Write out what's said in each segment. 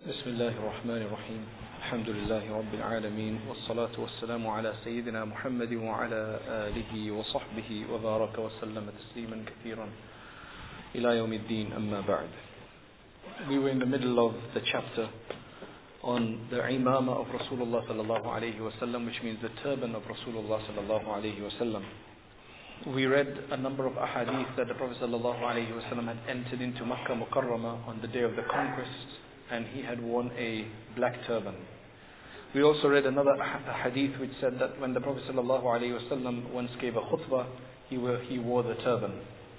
بسم الله الرحمن الرحيم الحمد لله رب العالمين والصلاة والسلام على سيدنا محمد وعلى آله وصحبه وبارك وسلم تسليما كثيرا إلى يوم الدين أما بعد. We were in the middle of the chapter on the imama of Rasulullah sallallahu alayhi wasallam, which means the turban of Rasulullah sallallahu alayhi wasallam. We read a number of ahadith that the Prophet sallallahu alayhi wasallam had entered into Makkah Mukarramah on the day of the conquest, and he had worn a black turban. We also read another hadith which said that when the Prophet sallallahu alayhi wasallam once gave a khutbah, he wore the turban.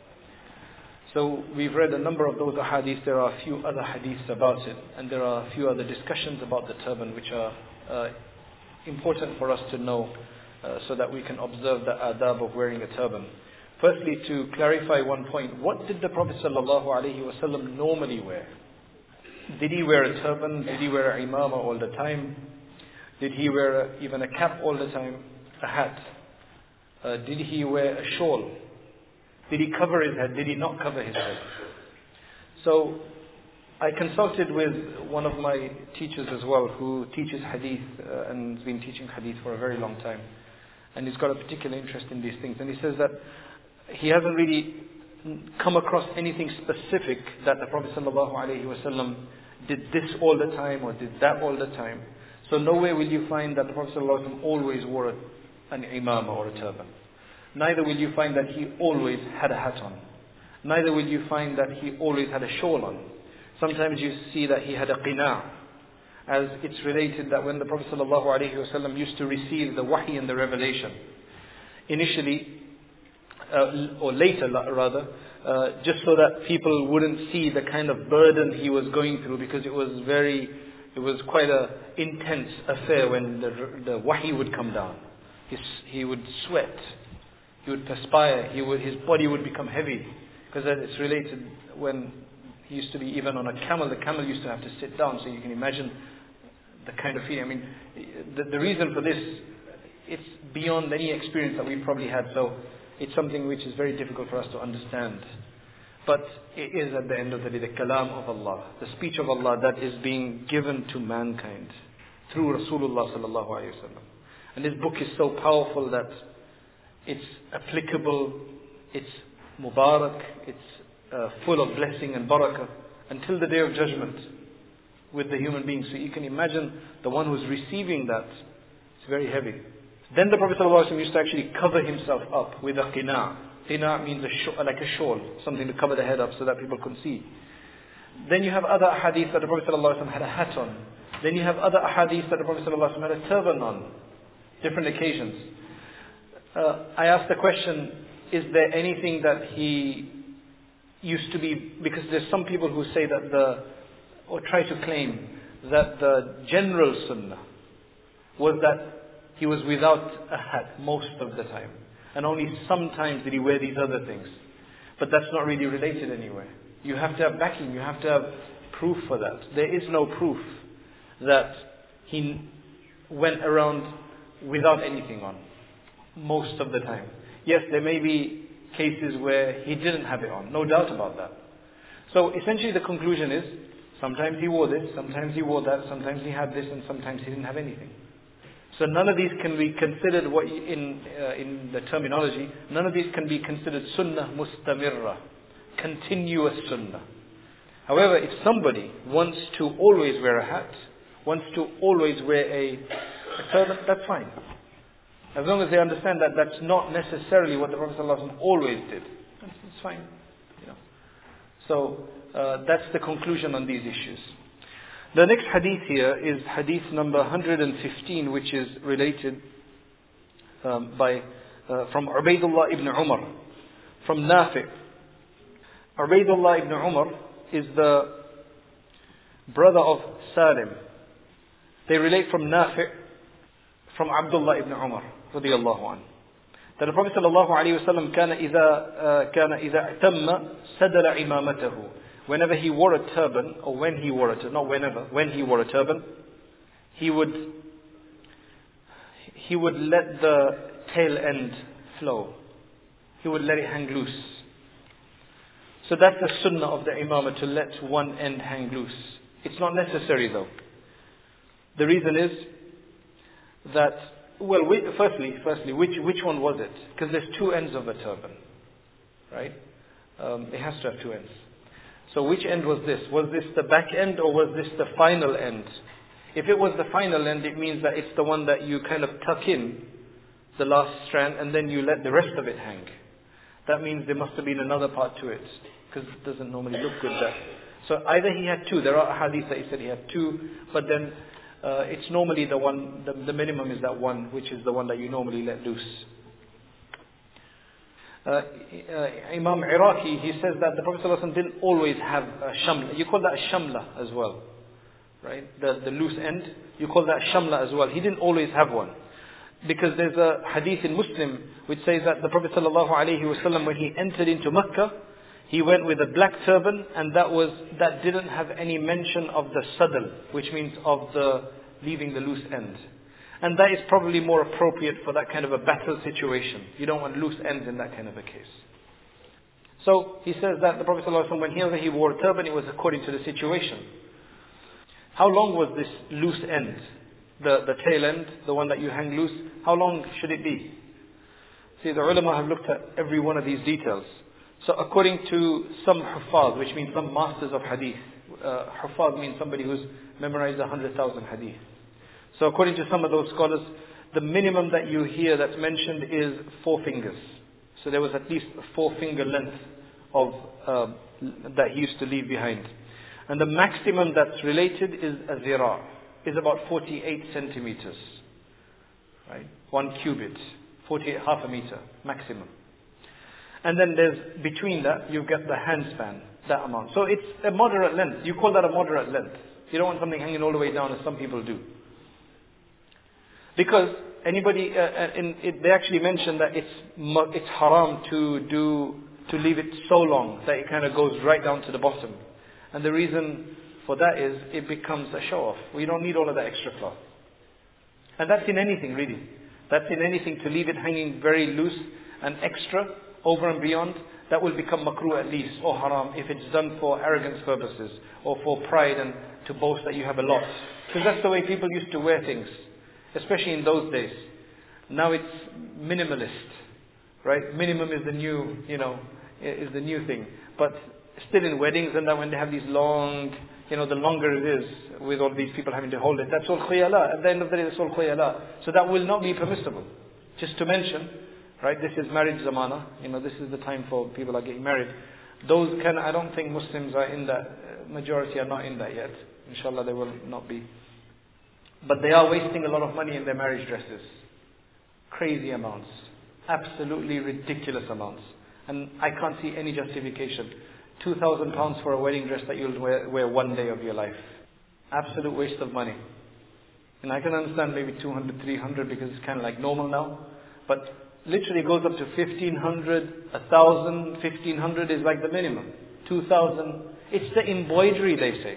So we've read a number of those hadiths. There are a few other hadiths about it, and there are a few other discussions about the turban which are important for us to know, so that we can observe the adab of wearing a turban. Firstly, to clarify one point, what did the Prophet sallallahu alaihi wasallam normally wear? Did he wear a turban? Did he wear an imama all the time? Did he wear even a cap all the time? A hat? Did he wear a shawl? Did he cover his head? Did he not cover his head? So I consulted with one of my teachers as well, who teaches hadith and has been teaching hadith for a very long time, and he's got a particular interest in these things. And he says that he hasn't really come across anything specific that the Prophet ﷺ did this all the time or did that all the time. So nowhere will you find that the Prophet ﷺ always wore an imama or a turban. Neither will you find that he always had a hat on. Neither will you find that he always had a shawl on. Sometimes you see that he had a qina', as it's related that when the Prophet ﷺ used to receive the wahi and the revelation, initially, or later rather, just so that people wouldn't see the kind of burden he was going through, because it was quite an intense affair when the wahi would come down. He would sweat, he would perspire, his body would become heavy, because it's related when he used to be even on a camel. The camel used to have to sit down, so you can imagine the kind of feeling. I mean, the reason for this, it's beyond any experience that we've probably had, so it's something which is very difficult for us to understand. But it is at the end of the day the kalam of Allah, the speech of Allah that is being given to mankind through Rasulullah sallallahu alayhi wa sallam. And this book is so powerful that it's applicable, it's mubarak, it's full of blessing and barakah until the day of judgment with the human beings. So you can imagine the one who's receiving that, it's very heavy. Then the Prophet ﷺ used to actually cover himself up with a qina'. Qina' means like a shawl, something to cover the head up so that people couldn't see. Then you have other hadith that the Prophet ﷺ had a hat on. Then you have other hadith that the Prophet ﷺ had a turban on. Different occasions. I asked the question, is there anything that he used to be, because there's some people who say that or try to claim that the general sunnah was that he was without a hat most of the time, and only sometimes did he wear these other things. But that's not really related anywhere. You have to have backing, you have to have proof for that. There is no proof that he went around without anything on most of the time. Yes, there may be cases where he didn't have it on, no doubt about that. So essentially the conclusion is, sometimes he wore this, sometimes he wore that, sometimes he had this, and sometimes he didn't have anything. So none of these can be considered, in the terminology, none of these can be considered sunnah mustamirra, continuous sunnah. However, if somebody wants to always wear a hat, wants to always wear a turban, that's fine. As long as they understand that that's not necessarily what the Prophet ﷺ always did, it's fine. So that's the conclusion on these issues. The next hadith here is hadith number 115, which is related from Ubaydullah ibn Umar, from Nafi'. Ubaydullah ibn Umar is the brother of Salim. They relate from Nafi', from Abdullah ibn Umar radiyallahu anhu, that the Prophet sallallahu alayhi wa sallam كان إذا اعتم سدل إمامته. Whenever he wore a turban, or when he wore a turban, not whenever, when he wore a turban, he would let the tail end flow. He would let it hang loose. So that's the sunnah of the imamah, to let one end hang loose. It's not necessary though. The reason is that, well, firstly, which one was it? Because there's two ends of a turban, right? It has to have two ends. So which end was this? Was this the back end or was this the final end? If it was the final end, it means that it's the one that you kind of tuck in, the last strand, and then you let the rest of it hang. That means there must have been another part to it, because it doesn't normally look good there. So either he had two, there are hadith that he said he had two, but then it's normally the one, the minimum is that one, which is the one that you normally let loose. Imam Iraqi, he says that the Prophet ﷺ didn't always have a shamla. You call that a shamla as well, right? The loose end, you call that shamla as well. He didn't always have one. Because there's a hadith in Muslim which says that the Prophet ﷺ, when he entered into Mecca, he went with a black turban, and that didn't have any mention of the sadl, which means of the leaving the loose end. And that is probably more appropriate for that kind of a battle situation. You don't want loose ends in that kind of a case. So he says that the Prophet ﷺ, whenever he wore a turban, it was according to the situation. How long was this loose end? The tail end, the one that you hang loose, how long should it be? See, the ulama have looked at every one of these details. So according to some huffaz, which means some masters of hadith, huffaz means somebody who's memorized 100,000 hadith. So according to some of those scholars, the minimum that you hear that's mentioned is 4 fingers. So there was at least a 4-finger length of that he used to leave behind. And the maximum that's related is a zira, is about 48 centimeters. Right? 1 cubit, 48, half a meter, maximum. And then there's, between that, you get the handspan, that amount. So it's a moderate length. You call that a moderate length. You don't want something hanging all the way down as some people do. Because they actually mention that it's haram to leave it so long that it kind of goes right down to the bottom. And the reason for that is it becomes a show-off. We don't need all of that extra cloth. And that's in anything really. That's in anything, to leave it hanging very loose and extra, over and beyond, that will become makruh at least, or haram, if it's done for arrogance purposes, or for pride and to boast that you have a lot. Because that's the way people used to wear things, especially in those days. Now it's minimalist, right? Minimum is the new, is the new thing. But still in weddings and that, when they have these long, the longer it is, with all these people having to hold it, that's all khuyala. At the end of the day, that's all khuyala. So that will not be permissible. Just to mention, right, this is marriage zamana, this is the time for people are getting married. I don't think Muslims are in that, majority are not in that yet. Inshallah they will not be. But they are wasting a lot of money in their marriage dresses. Crazy amounts. Absolutely ridiculous amounts. And I can't see any justification. £2,000 for a wedding dress that you'll wear one day of your life. Absolute waste of money. And I can understand maybe 200, 300 because it's kind of like normal now. But literally goes up to 1,500, 1,000, 1,500 is like the minimum. 2,000. It's the embroidery, they say.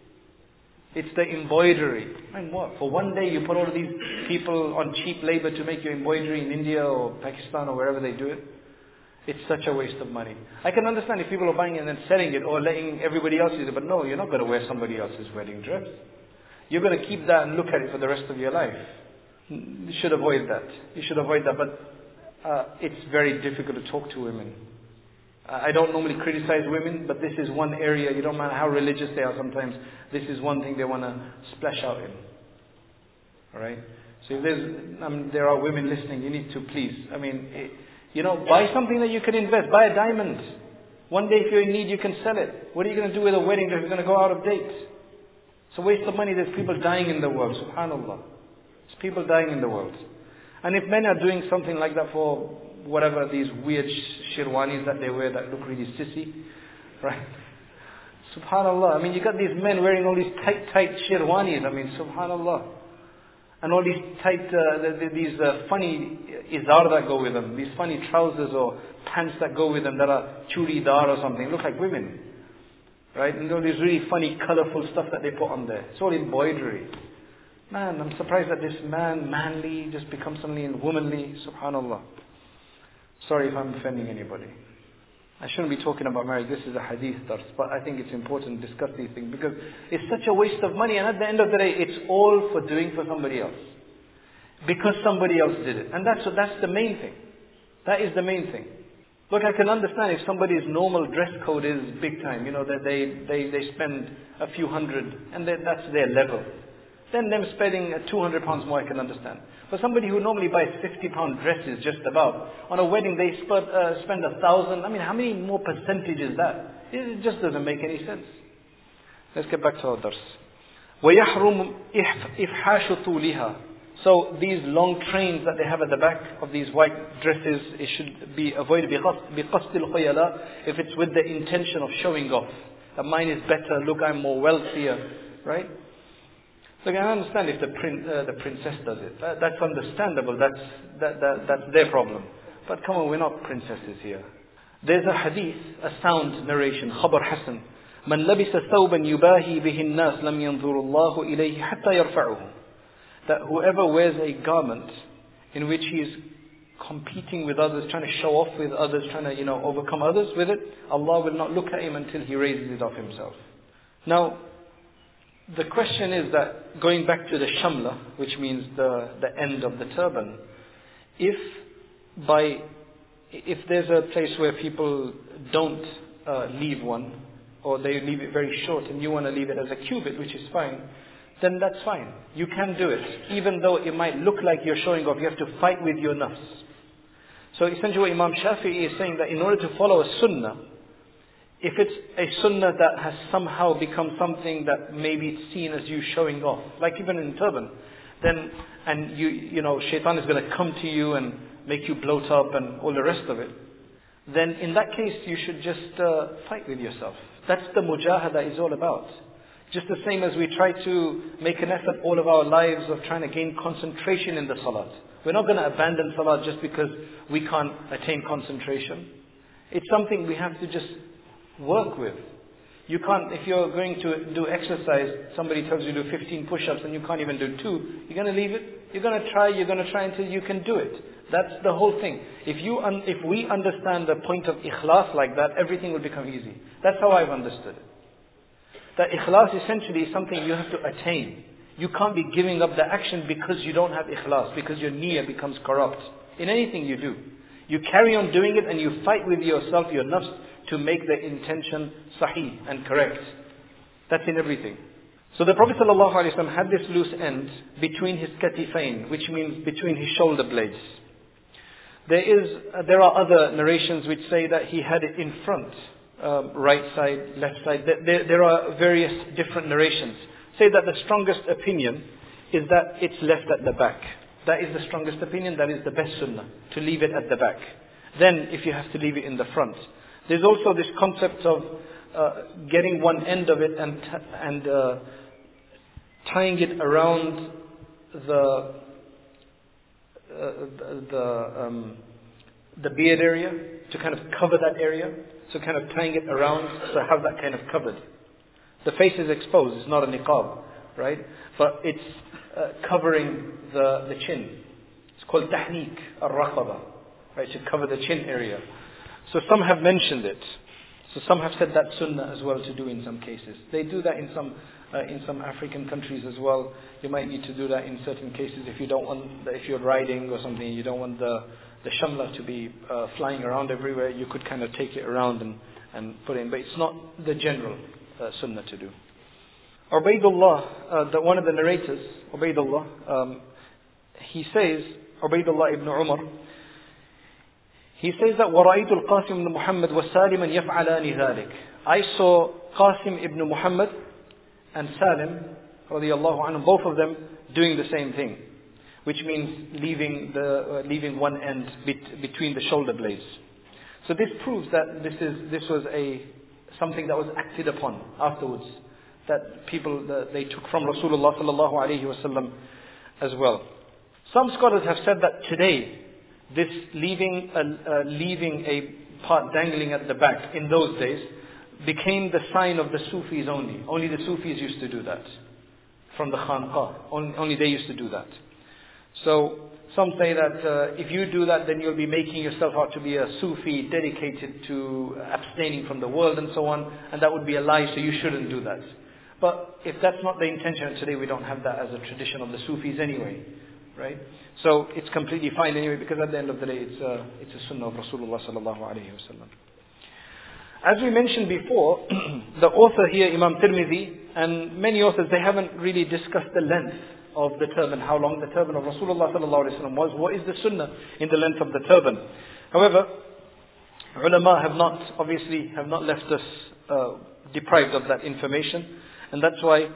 It's the embroidery. And what? For one day you put all of these people on cheap labor to make your embroidery in India or Pakistan or wherever they do it. It's such a waste of money. I can understand if people are buying it and then selling it or letting everybody else use it. But no, you're not going to wear somebody else's wedding dress. You're going to keep that and look at it for the rest of your life. You should avoid that. You should avoid that. But it's very difficult to talk to women. I don't normally criticize women, but this is one area, you don't matter how religious they are sometimes, this is one thing they want to splash out in. Alright? So if there are women listening, you need to please, buy something that you can invest. Buy a diamond. One day if you're in need, you can sell it. What are you going to do with a wedding dress? It's going to go out of date. It's a waste of money. There's people dying in the world. Subhanallah. There's people dying in the world. And if men are doing something like that for whatever, these weird shirwanis that they wear that look really sissy, right? Subhanallah. You got these men wearing all these tight shirwanis. Subhanallah. And all these tight, these funny izar that go with them. These funny trousers or pants that go with them that are churidar or something. Look like women. Right? And all these really funny, colourful stuff that they put on there. It's all embroidery. Man, I'm surprised that this man, manly, just becomes something womanly. Subhanallah. Sorry if I'm offending anybody. I shouldn't be talking about marriage, this is a hadith dars, but I think it's important to discuss these things because it's such a waste of money, and at the end of the day, it's all for doing for somebody else. Because somebody else did it. And that's the main thing. That is the main thing. Look, I can understand if somebody's normal dress code is big time, that they spend a few hundred, and that's their level. Then them spending £200 more, I can understand. But somebody who normally buys £50 dresses just about, on a wedding they spend 1,000. I mean, how many more percentage is that? It just doesn't make any sense. Let's get back to our dars. وَيَحْرُمُ إِفْحَاشُ طُولِهَا. So these long trains that they have at the back of these white dresses, it should be avoided بِقَصْدِ الْخُيَلَةِ, if it's with the intention of showing off. That mine is better, look, I'm more wealthier, right? Look, I understand if the princess does it. That's understandable, that's their problem. But come on, we're not princesses here. There's a hadith, a sound narration, خبر حسن. من لبس ثوبا يباهي به الناس لم ينظر الله إليه حتى يرفعه. That whoever wears a garment in which he is competing with others, trying to show off with others, trying to, overcome others with it, Allah will not look at him until he raises it off himself. Now, the question is that, going back to the shamla, which means the end of the turban, if there's a place where people don't leave one, or they leave it very short and you want to leave it as a cubit, which is fine, then that's fine. You can do it. Even though it might look like you're showing off, you have to fight with your nafs. So essentially what Imam Shafi'i is saying, that in order to follow a sunnah, if it's a sunnah that has somehow become something that maybe it's seen as you showing off, like even in turban, then, and shaitan is going to come to you and make you bloat up and all the rest of it, then in that case you should just fight with yourself. That's the mujahada is all about. Just the same as we try to make an effort all of our lives of trying to gain concentration in the salat. We're not going to abandon salat just because we can't attain concentration. It's something we have to just work with. You can't, if you're going to do exercise, somebody tells you to do 15 push-ups and you can't even do 2, you're going to leave it? You're going to try until you can do it. That's the whole thing. If we understand the point of ikhlas like that, everything will become easy. That's how I've understood it. That ikhlas essentially is something you have to attain. You can't be giving up the action because you don't have ikhlas, because your niyyah becomes corrupt. In anything you do, you carry on doing it and you fight with yourself, your nafs, to make the intention sahih and correct. That's in everything. So the Prophet ﷺ had this loose end between his katifain, which means between his shoulder blades. There are other narrations which say that he had it in front. Right side, left side. There are various different narrations. Say that the strongest opinion is that it's left at the back. That is the strongest opinion, that is the best sunnah, to leave it at the back. Then if you have to leave it in the front. There's also this concept of getting one end of it and tying it around the beard area to kind of cover that area. So kind of tying it around, so have that kind of covered. The face is exposed, it's not a niqab, right? But it's covering the chin. It's called tahniq al-raqaba, right? To cover the chin area. So some have mentioned it. So some have said that sunnah as well to do in some cases. They do that in some African countries as well. You might need to do that in certain cases if you're riding or something, you don't want the shamla to be flying around everywhere. You could kind of take it around and put it in. But it's not the general sunnah to do. Ubaidullah, one of the narrators, Ubaidullah, he says, Ubaidullah ibn Umar, he says that وَرَأَيْتُ الْقَاسِمِ ibn Muhammad وَسَالِمًا يَفْعَلَانِ ذَلِكَ. I saw Qasim ibn Muhammad and Salim, radiyallahu anhum, both of them doing the same thing, which means leaving one end between the shoulder blades. So this proves that this was something that was acted upon afterwards, that they took from Rasulullah sallallahu alaihi wasallam as well. Some scholars have said that today, this leaving a part dangling at the back in those days became the sign of the Sufis only. Only the Sufis used to do that. From the Khanqah. Only they used to do that. So some say that if you do that, then you'll be making yourself out to be a Sufi dedicated to abstaining from the world and so on, and that would be a lie, so you shouldn't do that. But if that's not the intention, and today we don't have that as a tradition of the Sufis anyway, right? So it's completely fine anyway, because at the end of the day, it's a sunnah of Rasulullah sallallahu alaihi wasallam. As we mentioned before, the author here, Imam Tirmidhi, and many authors, they haven't really discussed the length of the turban, how long the turban of Rasulullah sallallahu alaihi wasallam was, what is the sunnah in the length of the turban. However, ulama have not left us deprived of that information, and that's why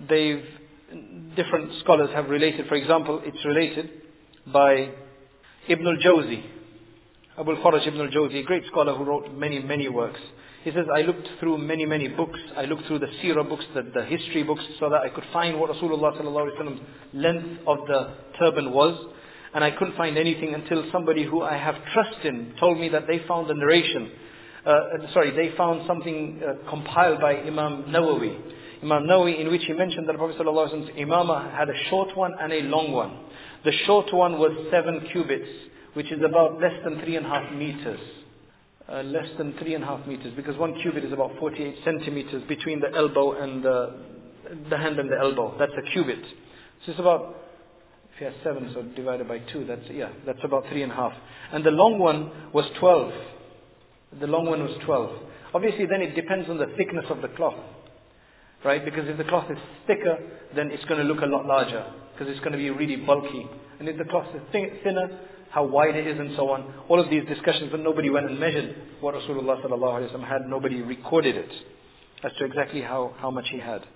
different scholars have related. For example, it's related by Ibn al-Jawzi, Abu al-Faraj Ibn al-Jawzi, a great scholar who wrote many, many works. He says, I looked through many, many books. I looked through the seerah books, the history books, so that I could find what Rasulullah sallallahu alaihi wasallam's length of the turban was. And I couldn't find anything until somebody who I have trust in told me that they found a narration. They found something compiled by Imam Nawawi. Imam Nawawi, in which he mentioned that the Prophet sallallahu alaihi wasallam's imamah had a short one and a long one. The short one was 7 cubits, which is about less than 3.5 meters. Less than 3.5 meters, because 1 cubit is about 48 centimeters between the elbow and the hand and the elbow. That's a cubit. So it's about, if you have 7, so divided by 2, that's about 3.5. And the long one was 12. The long one was 12. Obviously, then it depends on the thickness of the cloth, right? Because if the cloth is thicker, then it's going to look a lot larger, because it's going to be really bulky. And if the cloth is thinner, how wide it is and so on. All of these discussions, but nobody went and measured what Rasulullah sallallahu alaihi wasallam had. Nobody recorded it as to exactly how much he had.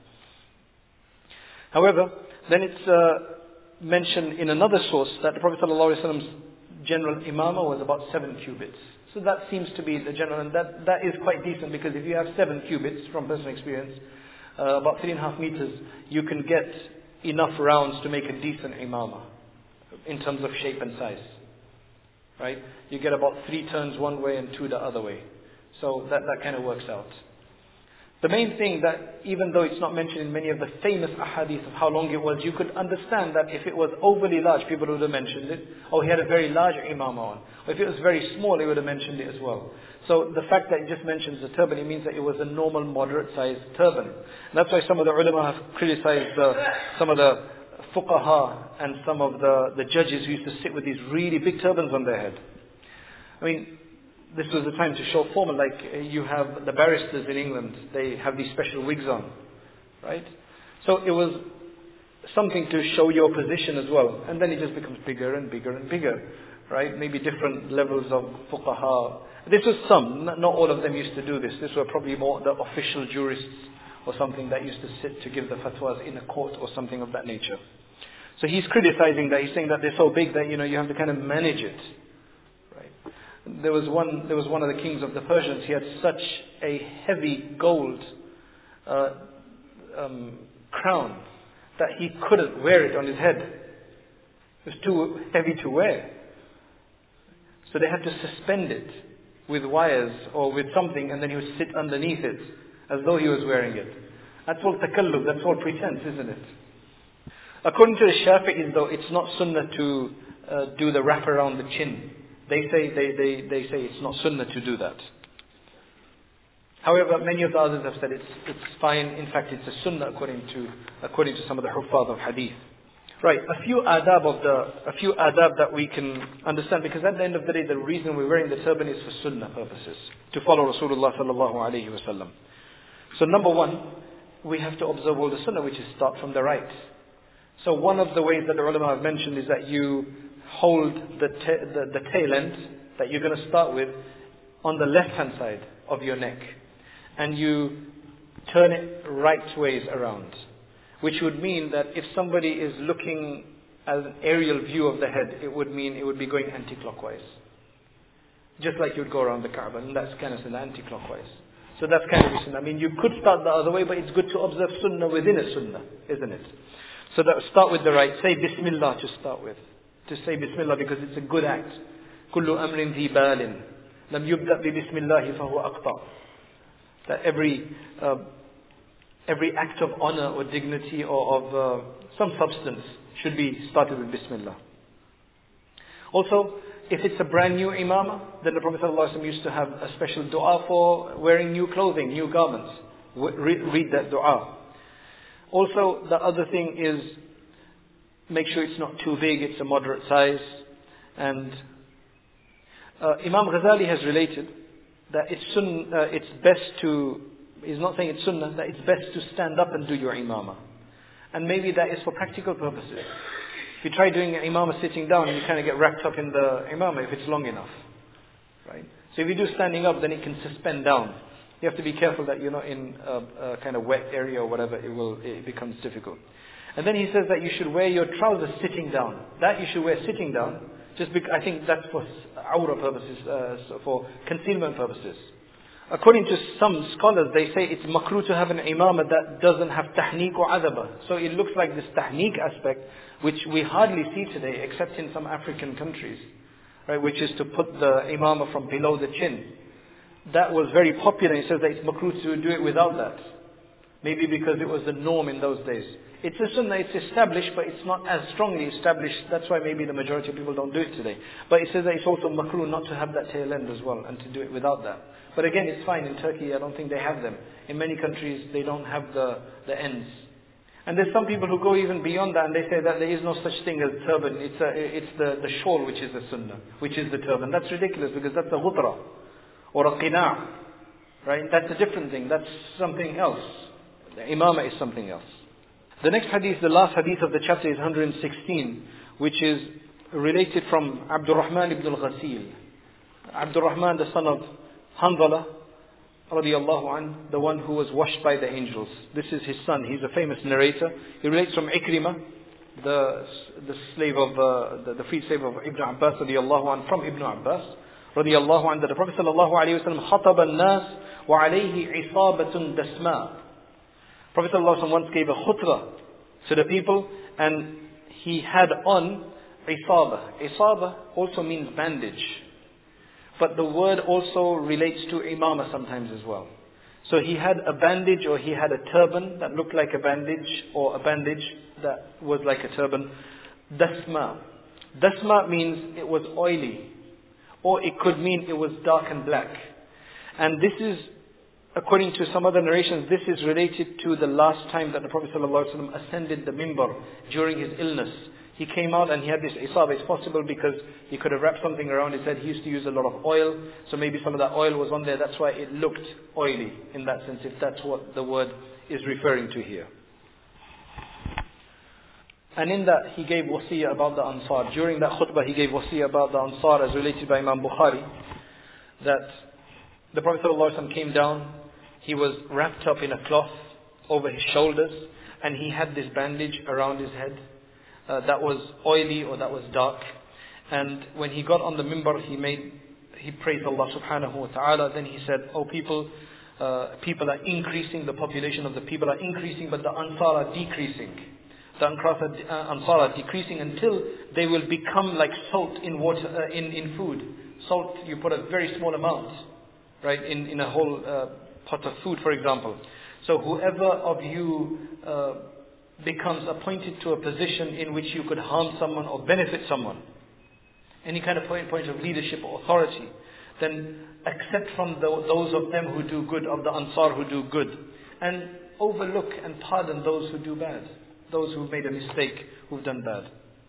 However, then it's mentioned in another source that the Prophet sallallahu alaihi wasallam's general imamah was about 7 cubits. So that seems to be the general, and that is quite decent, because if you have 7 cubits from personal experience, about 3.5 meters, you can get enough rounds to make a decent imamah in terms of shape and size. Right? You get about 3 turns one way and 2 the other way. So that kind of works out. The main thing that, even though it's not mentioned in many of the famous ahadith of how long it was, you could understand that if it was overly large, people would have mentioned it. Or he had a very large imamah on. Or if it was very small, he would have mentioned it as well. So the fact that it just mentions the turban, it means that it was a normal, moderate-sized turban. And that's why some of the ulama have criticized some of the fuqaha and some of the judges who used to sit with these really big turbans on their head. I mean, this was the time to show formal, like you have the barristers in England, they have these special wigs on, right? So it was something to show your position as well. And then it just becomes bigger and bigger and bigger, right? Maybe different levels of fuqaha. This was some, not all of them used to do this. This were probably more the official jurists or something that used to sit to give the fatwas in a court or something of that nature. So he's criticizing that. He's saying that they're so big that you have to kind of manage it. Right? There was one of the kings of the Persians. He had such a heavy gold crown that he couldn't wear it on his head. It was too heavy to wear. So they had to suspend it with wires or with something, and then he would sit underneath it as though he was wearing it. That's all takallub, that's all pretense, isn't it? According to the Shafi'is, though, it's not sunnah to do the wrap around the chin. They say it's not sunnah to do that. However, many of the others have said it's fine. In fact, it's a sunnah according to some of the huffaz of hadith. Right, a few adab that we can understand, because at the end of the day, the reason we're wearing the turban is for sunnah purposes, to follow Rasulullah sallallahu alaihi wasallam. So number one, we have to observe all the sunnah, which is start from the right. So one of the ways that the ulama have mentioned is that you hold the tail end that you're going to start with on the left hand side of your neck, and you turn it right ways around, which would mean that if somebody is looking as an aerial view of the head, it would mean it would be going anti-clockwise, just like you would go around the Kaaba, and that's kind of an anti-clockwise. So that's kind of sunnah. I mean, you could start the other way, but it's good to observe sunnah within a sunnah, isn't it? So that start with the right. Say Bismillah to start with. To say Bismillah because it's a good act. كُلُّ أَمْرٍ ذِي بَالٍ لَمْ يُبْدَأْ بِبِسْمِ اللَّهِ فَهُوَ أَقْطَعُ. That every every act of honor or dignity or of some substance should be started with Bismillah. Also, if it's a brand new imamah, then the Prophet ﷺ used to have a special dua for wearing new clothing, new garments. Read that dua. Also, the other thing is, make sure it's not too big, it's a moderate size. And Imam Ghazali has related that it's best to, he's not saying it's sunnah, that it's best to stand up and do your imamah. And maybe that is for practical purposes. If you try doing imamah sitting down, you kind of get wrapped up in the imamah if it's long enough. Right? So if you do standing up, then it can suspend down. You have to be careful that you're not in a kind of wet area or whatever, it becomes difficult. And then he says that you should wear your trousers sitting down. That you should wear sitting down, just because I think that's for awra purposes, for concealment purposes. According to some scholars, they say it's makruh to have an imamah that doesn't have tahniq or adaba. So it looks like this tahniq aspect, which we hardly see today, except in some African countries, right? Which is to put the imamah from below the chin. That was very popular. He says that it's makruh to do it without that. Maybe because it was the norm in those days. It's a sunnah, it's established, but it's not as strongly established. That's why maybe the majority of people don't do it today. But it says that it's also makruh not to have that tail end as well, and to do it without that. But again, it's fine. In Turkey, I don't think they have them. In many countries, they don't have the ends. And there's some people who go even beyond that, and they say that there is no such thing as turban. It's the shawl which is the sunnah, which is the turban. That's ridiculous, because that's a ghutra or a qina'. Right? That's a different thing. That's something else. The imamah is something else. The next hadith, the last hadith of the chapter, is 116, which is related from Abdurrahman ibn al-Ghasil. Abdurrahman, the son of Hanzala, radiyallahu an, the one who was washed by the angels. This is his son. He's a famous narrator. He relates from Ikrimah, the slave of the free slave of Ibn Abbas, radiyallahu an, from Ibn Abbas, radiyallahu an, that the Prophet sallallahu alaihi wasallam khatab al-nas wa alayhi isabatun dasma. Prophet ﷺ once gave a khutbah to the people, and he had on isaba. Isaba also means bandage. But the word also relates to imamah sometimes as well. So he had a bandage, or he had a turban that looked like a bandage, or a bandage that was like a turban. Dasma. Dasma means it was oily, or it could mean it was dark and black. And this is, according to some other narrations, this is related to the last time that the Prophet ﷺ ascended the mimbar during his illness. He came out and he had this isaba. It's possible because he could have wrapped something around his head. He used to use a lot of oil, so maybe some of that oil was on there. That's why it looked oily in that sense, if that's what the word is referring to here. And in that he gave wasiyah about the Ansar. During that khutbah he gave wasiyah about the Ansar, as related by Imam Bukhari, that the Prophet ﷺ came down. He was wrapped up in a cloth over his shoulders, and he had this bandage around his head that was oily or that was dark. And when he got on the mimbar, he praised Allah subhanahu wa ta'ala. Then he said, "Oh people are increasing, the population of the people are increasing, but the Ansar are decreasing. The Ansar are decreasing until they will become like salt in water, in food. Salt, you put a very small amount, right, in a whole pot of food, for example. So whoever of you becomes appointed to a position in which you could harm someone or benefit someone, any kind of point of leadership or authority, then accept from those of them who do good, of the Ansar who do good, and overlook and pardon those who do bad, those who've made a mistake, who've done bad."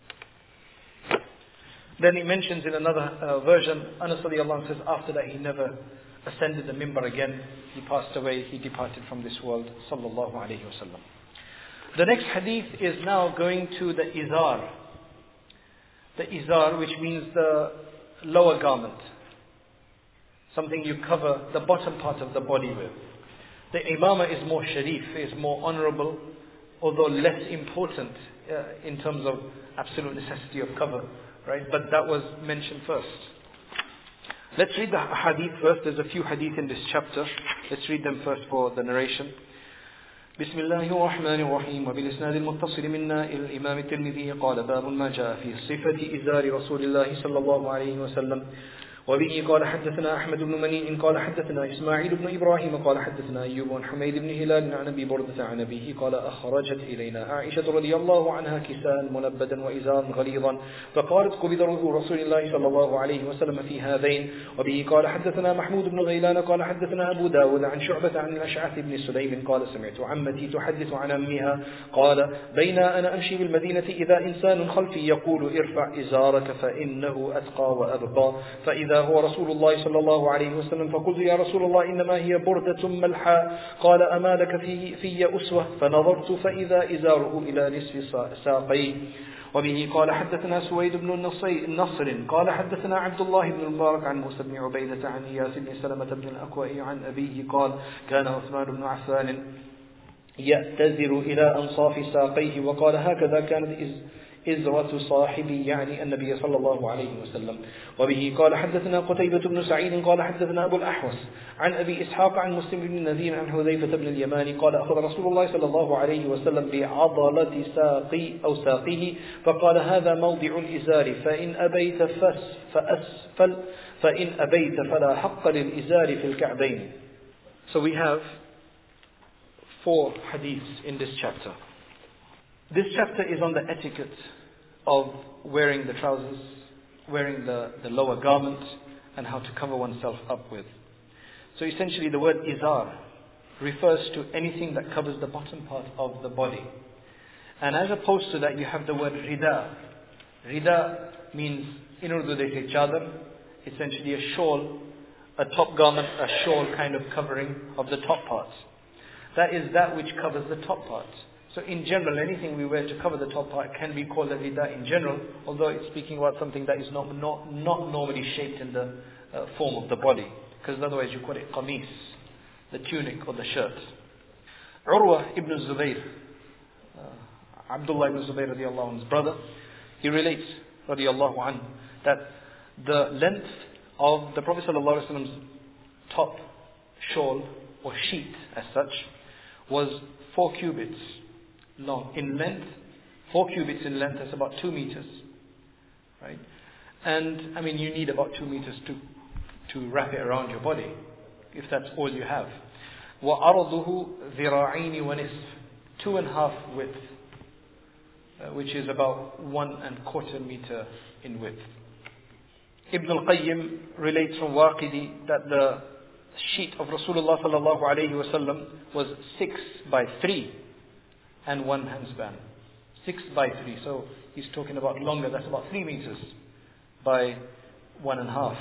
Then he mentions in another version, Anas radiallahu anhu says, after that he never ascended the mimbar again. He passed away, he departed from this world, sallallahu alayhi wasallam. The next hadith is now going to the izar. The izar, which means the lower garment. Something you cover the bottom part of the body with. The imamah is more sharif, is more honorable, although less important in terms of absolute necessity of cover. Right? But that was mentioned first. Let's read the hadith first. There's a few hadith in this chapter. Let's read them first for the narration. بسم الله الرحمن الرحيم وبالإسناد المتصل منا إلى الإمام الترمذي قال باب ما جاء في صفة إزار رسول الله صلى الله عليه وسلم وبه قال حدثنا أحمد بن منيع قال حدثنا إسماعيل بن إبراهيم قال حدثنا أيوب عن حميد بن هلال عن أبي بردة عن أبيه قال أخرجت إلينا عائشة رضي الله عنها كساء منبدا وإزارا غليظا فقالت قبض رسول الله صلى الله عليه وسلم في هذين. وبه قال حدثنا محمود بن غيلان قال حدثنا أبو داود عن شعبة عن الأشعث بن سليم قال سمعت عمتي تحدث عن أمها قال بين أنا أمشي بالمدينة إذا إنسان خلفي يقول ارفع إزارك فإنه أتقى وأبقى فإذا هو رسول الله صلى الله عليه وسلم فقلت يا رسول الله إنما هي بردة ملحى قال أما لك في أسوة فنظرت فإذا إزاره إلى نصف ساقيه. وبه قال حدثنا سويد بن النصر قال حدثنا عبد الله بن المبارك عن موسى بن عبيدة عن إياس بن سلمة بن الأكوع عن أبيه قال كان عثمان بن عفان يأتذر إلى أنصاف ساقيه وقال هكذا كانت إزرة صاحبي يعني النبي صلى الله عليه وسلم. وبه قال حدثنا قتيبة بن سعيد قال حدثنا أبو الأحوص عن أبي إسحاق عن مسلم بن نذير عن حذيفة بن اليماني قال أخذ رسول الله صلى الله عليه وسلم بعضلة ساقي أو ساقه فقال هذا موضع الإزار فإن أبيت فأسفل فإن أبيت فلا حق للإزار في الكعبين. So we have 4 hadiths in this chapter. This chapter is on the etiquette of wearing the trousers, wearing the lower garment, and how to cover oneself up with. So essentially the word izar refers to anything that covers the bottom part of the body. And as opposed to that you have the word rida. Rida means, in Urdu they say chadar, essentially a shawl, a top garment, a shawl kind of covering of the top parts. That is that which covers the top parts. So in general, anything we wear to cover the top part can be called a rida in general, although it's speaking about something that is not normally shaped in the form of the body. Because otherwise you call it qamis, the tunic or the shirt. Urwa ibn Zubayr, Abdullah ibn Zubayr radiallahu anhu's brother, he relates radiallahu anhu that the length of the Prophet sallallahu alaihi wasallam's top shawl or sheet as such was 4 cubits long in length, 4 cubits in length, that's about 2 meters, right? And I mean you need about 2 meters to wrap it around your body, if that's all you have. وَعَرَضُهُ ذِرَاعِينِ وَنِصْفِ 2.5 width, which is about 1.25 meter in width. Ibn al-Qayyim relates from Waqidi that the sheet of Rasulullah sallallahu alayhi wasallam was 6 by 3 and 1 handspan. 6 by 3. So he's talking about longer, that's about 3 meters by 1.5.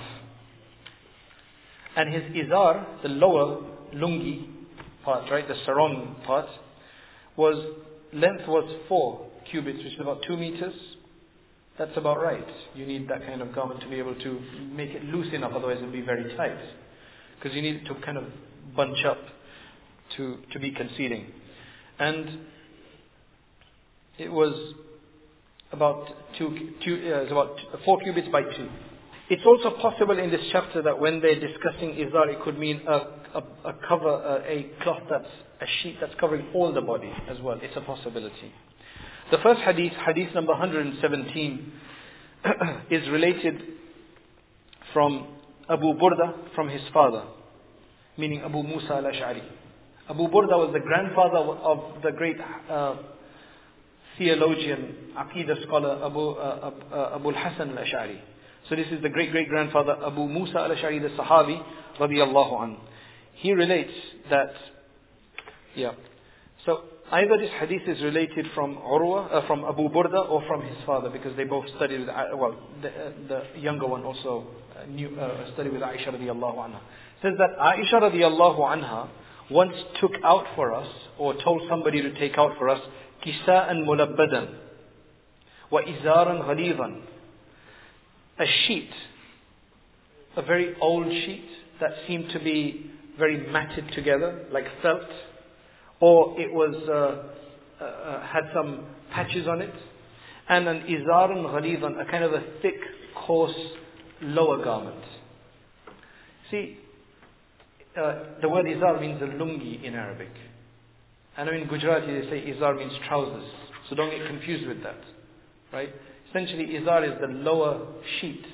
And his izar, the lower lungi part, right, the sarong part, length was 4 cubits, which is about 2 meters. That's about right. You need that kind of garment to be able to make it loose enough, otherwise it will be very tight. Because you need it to kind of bunch up to be concealing. And it was about 4 cubits by 2. It's also possible in this chapter that when they're discussing izar, it could mean a cover, a cloth a sheet that's covering all the body as well. It's a possibility. The first hadith, hadith number 117, is related from Abu Burda from his father, meaning Abu Musa al-Ash'ari. Abu Burda was the grandfather of the great theologian, Aqidah scholar Abu al-Hasan al-Ash'ari. So this is the great-great-grandfather Abu Musa al-Ash'ari, the Sahabi, radiyallahu anhu. He relates that, so either this hadith is related from Urwa, from Abu Burda, or from his father, because they both studied with, the younger one also studied with Aisha radiyallahu anha. It says that Aisha radiyallahu anha once took out for us, or told somebody to take out for us, kisa'an mulabbadan wa izaran ghalidan, a sheet, a very old sheet that seemed to be very matted together, like felt, or it was had some patches on it, and an izarun ghalidan, a kind of a thick, coarse lower garment. See, the word izar means a lungi in Arabic, and in Gujarati they say izar means trousers, so don't get confused with that, right? Essentially izar is the lower sheet,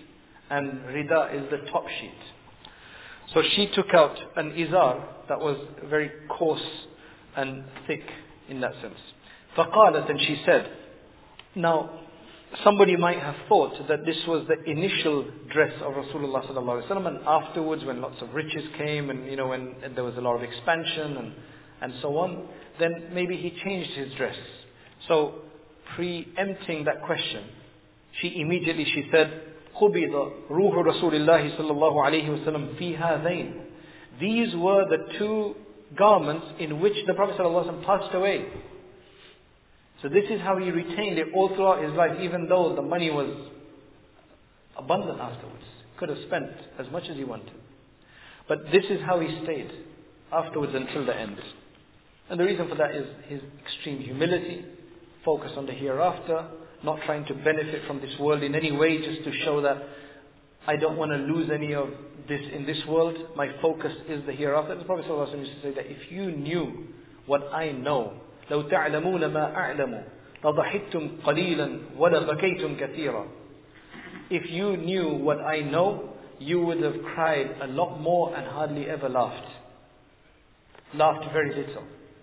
and rida is the top sheet. So she took out an izar that was very coarse and thick in that sense. فقالت, and she said, now somebody might have thought that this was the initial dress of Rasulullah sallallahu alaihi wasallam, and afterwards when lots of riches came and when there was a lot of expansion and so on, then maybe he changed his dress. So preempting that question, she said, قُبِضَ رُوحُ رَسُولِ اللَّهِ صَلَّى اللَّهُ عَلَيْهِ وَسَلَّمْ فِي هَذَيْنِ. These were the two garments in which the Prophet ﷺ passed away. So this is how he retained it all throughout his life, even though the money was abundant afterwards. Could have spent as much as he wanted. But this is how he stayed afterwards until the end. And the reason for that is his extreme humility, focus on the hereafter, not trying to benefit from this world in any way, just to show that I don't want to lose any of this in this world. My focus is the hereafter. The Prophet ﷺ used to say that if you knew what I know, لو تعلمون ما أعلم لضحكتم قليلا ولبكيتم كثيرا. If you knew what I know, you would have cried a lot more and hardly ever laughed. Laughed very little.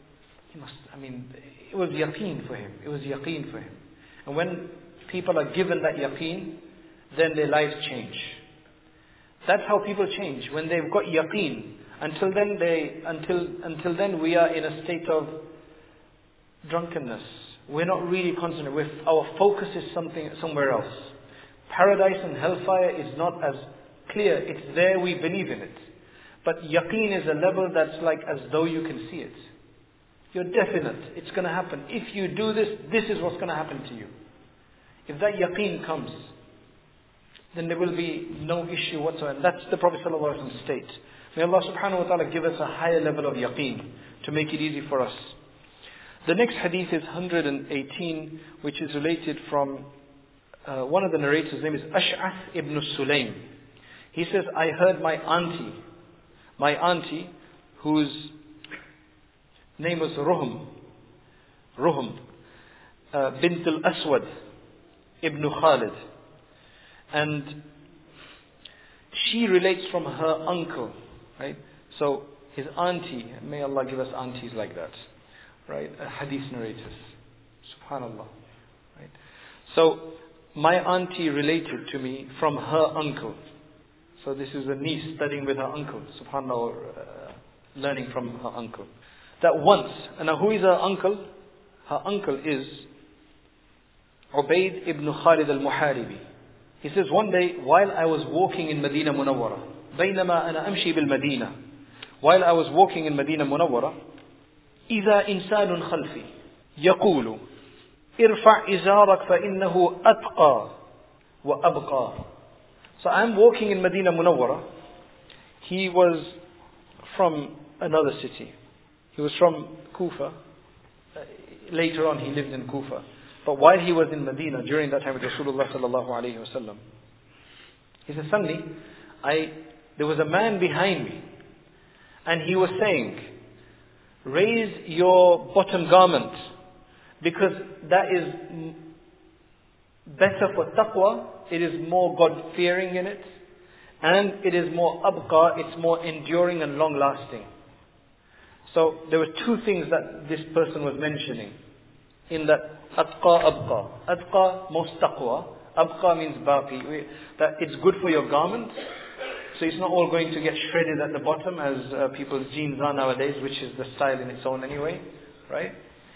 It was yaqeen for him. It was yaqeen for him. And when people are given that yaqeen, then their lives change. That's how people change. When they've got yaqeen, until then we are in a state of drunkenness. We're not really concentrated. Our focus is somewhere else. Paradise and hellfire is not as clear. It's there, we believe in it. But yaqeen is a level that's like as though you can see it. You're definite. It's going to happen. If you do this, this is what's going to happen to you. If that yaqeen comes, then there will be no issue whatsoever. And that's the Prophet ﷺ state. May Allah subhanahu wa ta'ala give us a higher level of yaqeen to make it easy for us. The next hadith is 118, which is related from one of the narrators. His name is Ash'ath ibn Sulaym. He says, I heard my auntie, whose name was Ruhm bint al-Aswad ibn Khalid. And she relates from her uncle, right? So his auntie, may Allah give us aunties like that, right? Hadith narrators, subhanallah, right? So my auntie related to me from her uncle. So this is a niece studying with her uncle, subhanallah, learning from her uncle. That once, and now who is her uncle? Her uncle is Ubayd ibn Khalid al-Muharibi. He says, one day while I was walking in Medina Munawwara, بينما أنا أمشي بالمدينة, while I was walking in Medina Munawwara, إذا إنسان خلفي يقول ارفع إزارك فإنه أتقى وأبقى. So I'm walking in Medina Munawwara. He was from another city. He was from Kufa. Later on he lived in Kufa. But while he was in Medina, during that time with Rasulullah sallallahu alayhi wa sallam, he said, suddenly, there was a man behind me, and he was saying, raise your bottom garment, because that is better for taqwa, it is more God-fearing in it, and it is more abqa, it's more enduring and long-lasting. So there were two things that this person was mentioning in that atqa, abqa. Atqa, most taqwa. Abqa means baqi. That it's good for your garment. So it's not all going to get shredded at the bottom as people's jeans are nowadays, which is the style in its own anyway. Right?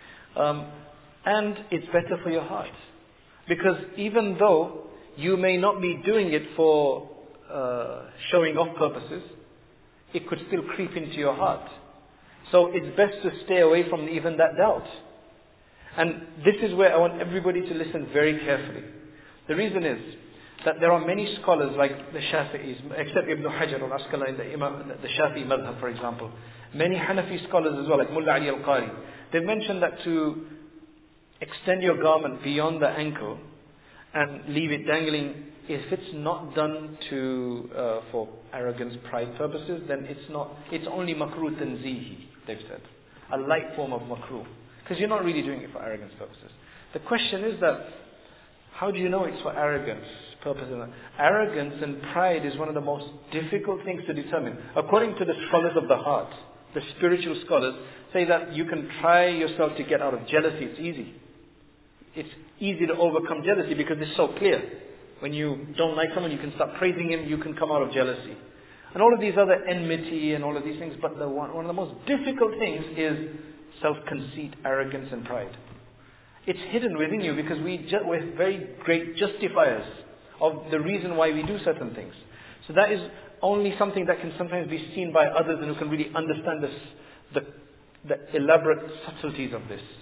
And it's better for your heart. Because even though you may not be doing it for showing off purposes, it could still creep into your heart. So it's best to stay away from even that doubt. And this is where I want everybody to listen very carefully. The reason is that there are many scholars like the Shafi'is, except Ibn Hajar al-Asqalani, the Shafi'i madhab for example. Many Hanafi scholars as well, like Mullah Ali al-Qari. They've mentioned that to extend your garment beyond the ankle and leave it dangling, if it's not done for arrogance, pride purposes, then it's only makruh tanzihi, they've said. A light form of makruh. Because you're not really doing it for arrogance purposes. The question is that, How do you know it's for arrogance? Purpose of that. Arrogance and pride is one of the most difficult things to determine. According to the scholars of the heart, the spiritual scholars say that you can try yourself to get out of jealousy. It's easy. It's easy to overcome jealousy because it's so clear. When you don't like someone, you can start praising him, you can come out of jealousy. And all of these other enmity and all of these things, but one of the most difficult things is self-conceit, arrogance and pride. It's hidden within you because we're very great justifiers of the reason why we do certain things. So that is only something that can sometimes be seen by others and who can really understand the elaborate subtleties of this.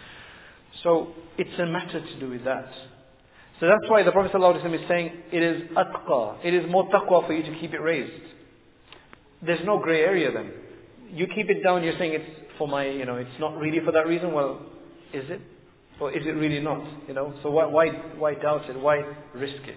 So it's a matter to do with that. So that's why the Prophet ﷺ is saying it is atqa. It is more taqwa for you to keep it raised. There's no grey area then. You keep it down, you're saying it's for my, it's not really for that reason. Well, is it? Or is it really not? So why doubt it? Why risk it?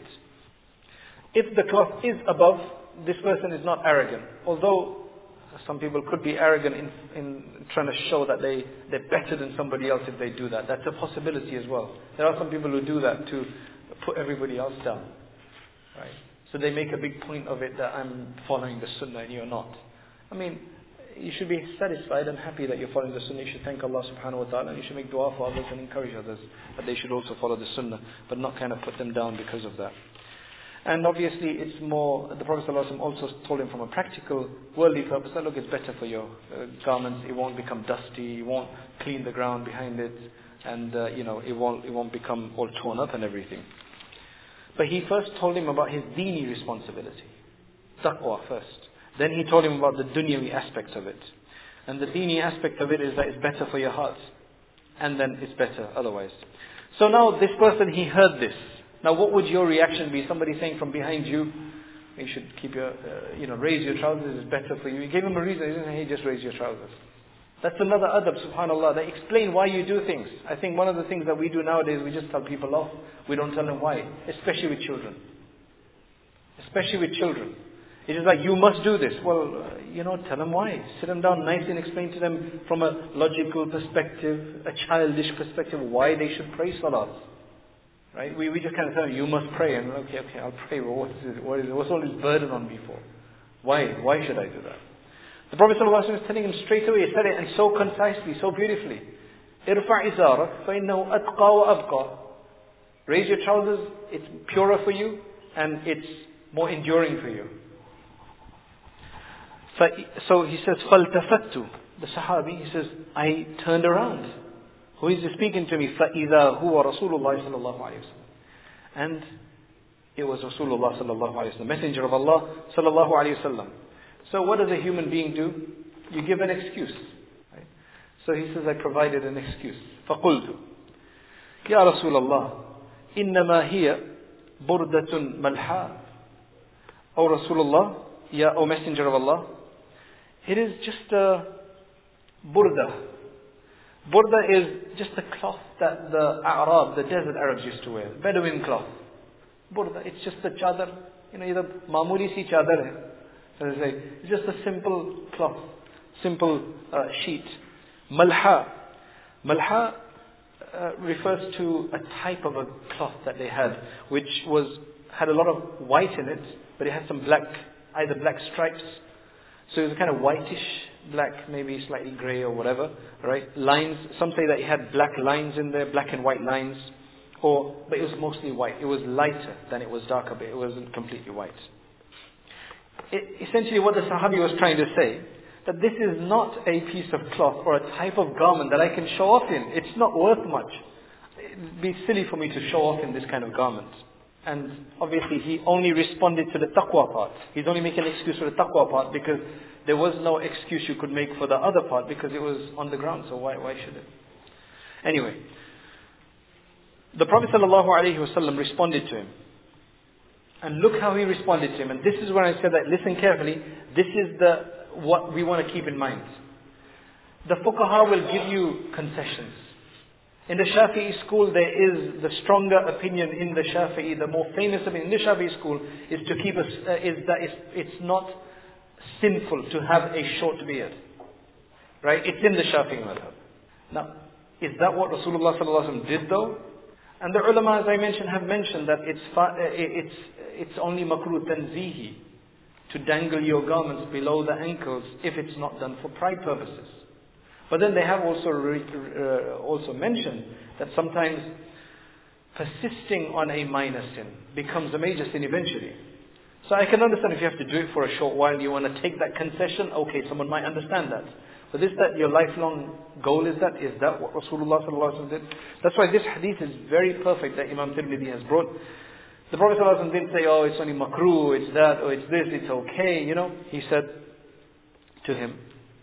If the cloth is above, this person is not arrogant. Although some people could be arrogant in trying to show that they're better than somebody else if they do that. That's a possibility as well. There are some people who do that to put everybody else down. Right? So they make a big point of it that I'm following the sunnah and you're not. I mean, you should be satisfied and happy that you're following the sunnah. You should thank Allah subhanahu wa ta'ala and you should make dua for others and encourage others that they should also follow the sunnah, but not kind of put them down because of that. And obviously it's more, the Prophet ﷺ also told him from a practical, worldly purpose that look, it's better for your garments, it won't become dusty, it won't clean the ground behind it, and it won't become all torn up and everything. But he first told him about his dini responsibility. Taqwa first. Then he told him about the dunyawi aspect of it. And the dini aspect of it is that it's better for your heart. And then it's better otherwise. So now this person, he heard this. Now what would your reaction be? Somebody saying from behind you, you should keep your, raise your trousers, it's better for you. You gave him a reason, he didn't say, hey, just raise your trousers. That's another adab, subhanAllah. They explain why you do things. I think one of the things that we do nowadays, we just tell people off. We don't tell them why. Especially with children. Especially with children. It is like, you must do this. Well, tell them why. Sit them down nicely and explain to them from a logical perspective, a childish perspective, why they should pray salat. Right? We just kind of tell them, you must pray. And okay, I'll pray. Well, what's all this burden on me for? Why? Why should I do that? The Prophet ﷺ is telling him straight away. He said it and so concisely, so beautifully. Irfa' izarak, فَإِنَّهُ أَتْقَى وَأَبْقَى. Raise your trousers, it's purer for you and it's more enduring for you. So he says, فَالْتَفَتُّ. The Sahabi, he says, I turned around. Who is speaking to me? فَإِذَا هُوَ رَسُولُ اللَّهِ صَلَّى اللَّهُ عَلَيْهِ وسلم. And it was Rasulullah sallallahu alayhi wa sallam, Messenger of Allah sallallahu alayhi wa sallam. So what does a human being do? You give an excuse. Right? So he says, I provided an excuse. فَقُلْتُ يَا رَسُولَ اللَّهِ إِنَّمَا هِيَ بُرْدَةٌ مَلْحَى. O Rasulullah, O Messenger of Allah, it is just a burda. Burda is just a cloth that the Arab, the desert Arabs used to wear. Bedouin cloth. Burda, it's just a chadar. Either mamuli si chadar hai. As I say, it's just a simple cloth, simple sheet. Malha. Malha refers to a type of a cloth that they had, which had a lot of white in it, but it had some black, either black stripes. So it was kind of whitish, black, maybe slightly grey or whatever, right? Lines, some say that it had black lines in there, black and white lines, but it was mostly white. It was lighter than it was darker, but it wasn't completely white. Essentially what the Sahabi was trying to say, that this is not a piece of cloth or a type of garment that I can show off in. It's not worth much. It'd be silly for me to show off in this kind of garment. And obviously he only responded to the taqwa part. He's only making an excuse for the taqwa part because there was no excuse you could make for the other part because it was on the ground, so why should it? Anyway, the Prophet ﷺ responded to him. And look how he responded to him. And this is where I said that, listen carefully, this is what we want to keep in mind. The fuqaha will give you concessions. In the Shafi'i school, there is the stronger opinion in the Shafi'i, the more famous opinion in the Shafi'i school is that it's not sinful to have a short beard. Right? It's in the Shafi'i madhab. Now, is that what Rasulullah ﷺ did though? And the ulama, as I mentioned, have mentioned that it's only makruh tanzihi to dangle your garments below the ankles if it's not done for pride purposes. But then they have also mentioned that sometimes persisting on a minor sin becomes a major sin eventually. So I can understand if you have to do it for a short while, you want to take that concession, okay, someone might understand that. But is that your lifelong goal? Is that what Rasulullah sallallahu alaihi wasallam did? That's why this hadith is very perfect that Imam Tirmidhi has brought. The Prophet sallallahu alaihi wasallam didn't say, oh, it's only makruh, it's that, or it's this, it's okay, you know. He said to him,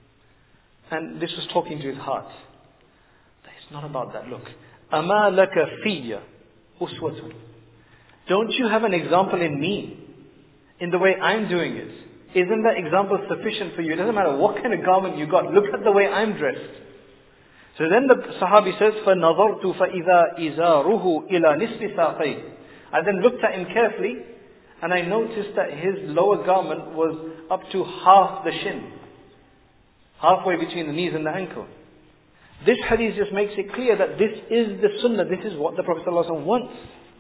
and this was talking to his heart, that it's not about that. Look, أَمَا لَكَ فِيَّ أُسْوَةٌ. Don't you have an example in me, in the way I'm doing it? Isn't that example sufficient for you? It doesn't matter what kind of garment you got. Look at the way I'm dressed. So then the Sahabi says, فَنَظَرْتُ فَإِذَا إِزَارُهُ إِلَى نِصْفِ سَاقَيْهِ. I then looked at him carefully, and I noticed that his lower garment was up to half the shin. Halfway between the knees and the ankle. This hadith just makes it clear that this is the sunnah. This is what the Prophet ﷺ wants.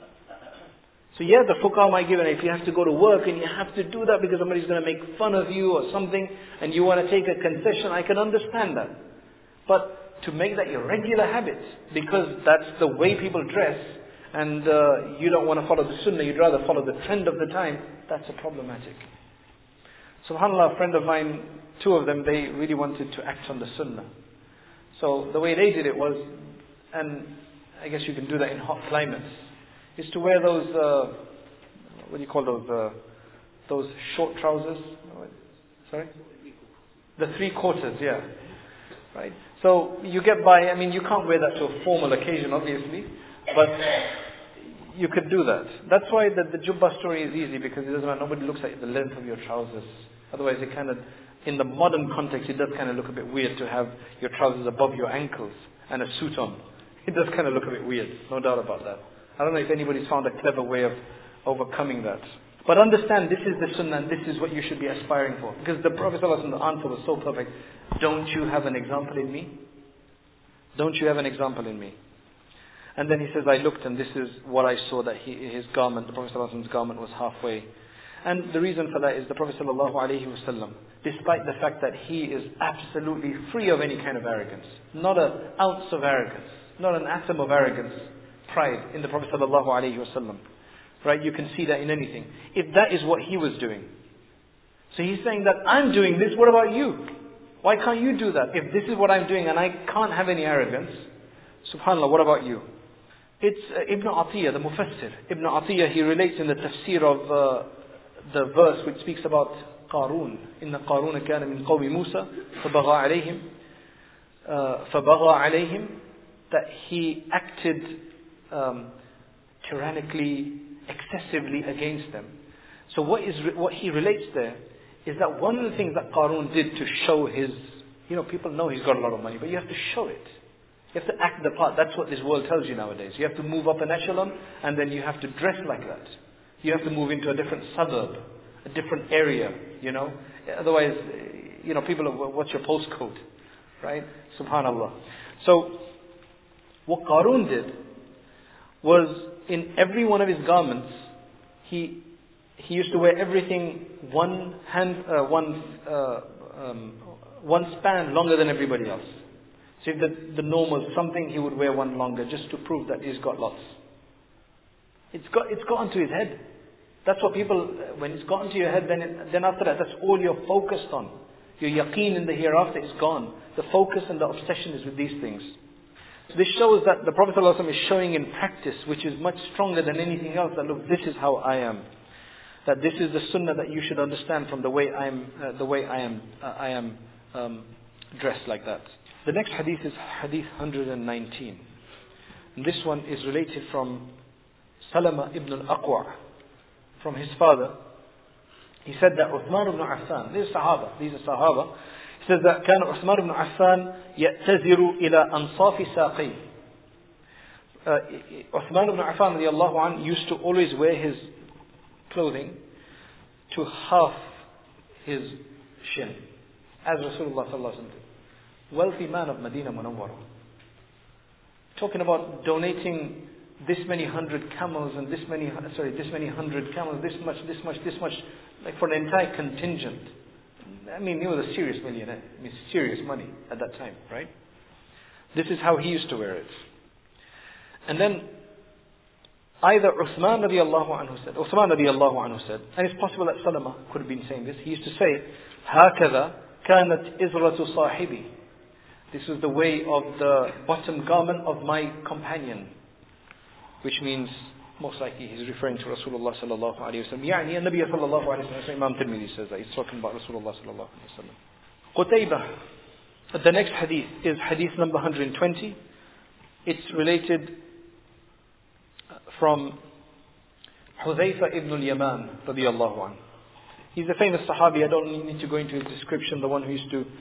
So yeah, the fuqaha might give it. If you have to go to work and you have to do that because somebody's going to make fun of you or something, and you want to take a concession, I can understand that. But to make that your regular habit, because that's the way people dress, and you don't want to follow the sunnah, you'd rather follow the trend of the time, that's a problematic. SubhanAllah, a friend of mine, two of them, they really wanted to act on the sunnah. So the way they did it was, and I guess you can do that in hot climates, is to wear those, what do you call those short trousers? Sorry? The 3/4, yeah. Right? So you get by, I mean you can't wear that to a formal occasion obviously, but you could do that. That's why the jubbah story is easy, because it doesn't matter, nobody looks at the length of your trousers. Otherwise it kind of, in the modern context, it does kind of look a bit weird to have your trousers above your ankles and a suit on. It does kind of look a bit weird, no doubt about that. I don't know if anybody's found a clever way of overcoming that. But understand, this is the sunnah and this is what you should be aspiring for. Because the Prophet ﷺ, the answer was so perfect. Don't you have an example in me? Don't you have an example in me? And then he says, I looked and this is what I saw, that his garment, the Prophet ﷺ's garment was halfway. And the reason for that is the Prophet ﷺ, despite the fact that he is absolutely free of any kind of arrogance, not an ounce of arrogance, not an atom of arrogance, pride in the Prophet ﷺ. Right? You can see that in anything. If that is what he was doing. So he's saying that I'm doing this, what about you? Why can't you do that? If this is what I'm doing and I can't have any arrogance, subhanAllah, what about you? It's Ibn Atiyah, the Mufassir. Ibn Atiyah, he relates in the tafsir of the verse which speaks about Qarun. Inna Qarun kana min qawmi Musa, فَبَغَى عَلَيْهِمْ, that he acted tyrannically, excessively against them. So what he relates there is that one of the things that Qarun did to show his, people know he's got a lot of money, but you have to show it. You have to act the part. That's what this world tells you nowadays. You have to move up an echelon, and then you have to dress like that. You have to move into a different suburb, a different area, Otherwise, people are, what's your postcode? Right? Subhanallah. So, what Qarun did was, in every one of his garments, he used to wear everything one span longer than everybody else. So if the norm was something, he would wear one longer, just to prove that he's got lots. It's got onto his head. That's what people, when it's got into your head, then after that, that's all you're focused on. Your yaqeen in the hereafter is gone. The focus and the obsession is with these things. So this shows that the Prophet ﷺ is showing in practice, which is much stronger than anything else, that look, this is how I am. That this is the sunnah that you should understand from the way I am dressed like that. The next hadith is hadith 119. And this one is related from Salama ibn al-Aqwa, from his father. He said that Uthman ibn Affan, these are Sahaba, he says that كان عثمان بن عفان يأتزر إلى أنصاف ساقيه. Uthman ibn Affan radiallahu anhu used to always wear his clothing to half his shin, as Rasulullah sallallahu alaihi wasallam did. Wealthy man of Medina Munawwara, talking about donating this many hundred camels and this many hundred camels, this much, like for an entire contingent. I mean, he was a serious millionaire. I mean, serious money at that time, right? This is how he used to wear it. And then either Uthman radiallahu anhu said, and it's possible that Salama could have been saying this. He used to say, هَكَذَا كَانَتْ إِزْرَةُ صَاحِبِي. This was the way of the bottom garment of my companion. Which means, most likely he's referring to Rasulullah sallallahu alayhi wa sallam. يعني النبي صلى الله عليه وسلم. Imam Tirmidhi says that. He's talking about Rasulullah sallallahu alayhi wa sallam. Qutaybah. The next hadith is hadith number 120. It's related from Hudhayfa ibn al-Yaman radiyallahu anhu. He's a famous Sahabi. I don't need to go into his description. The one who used to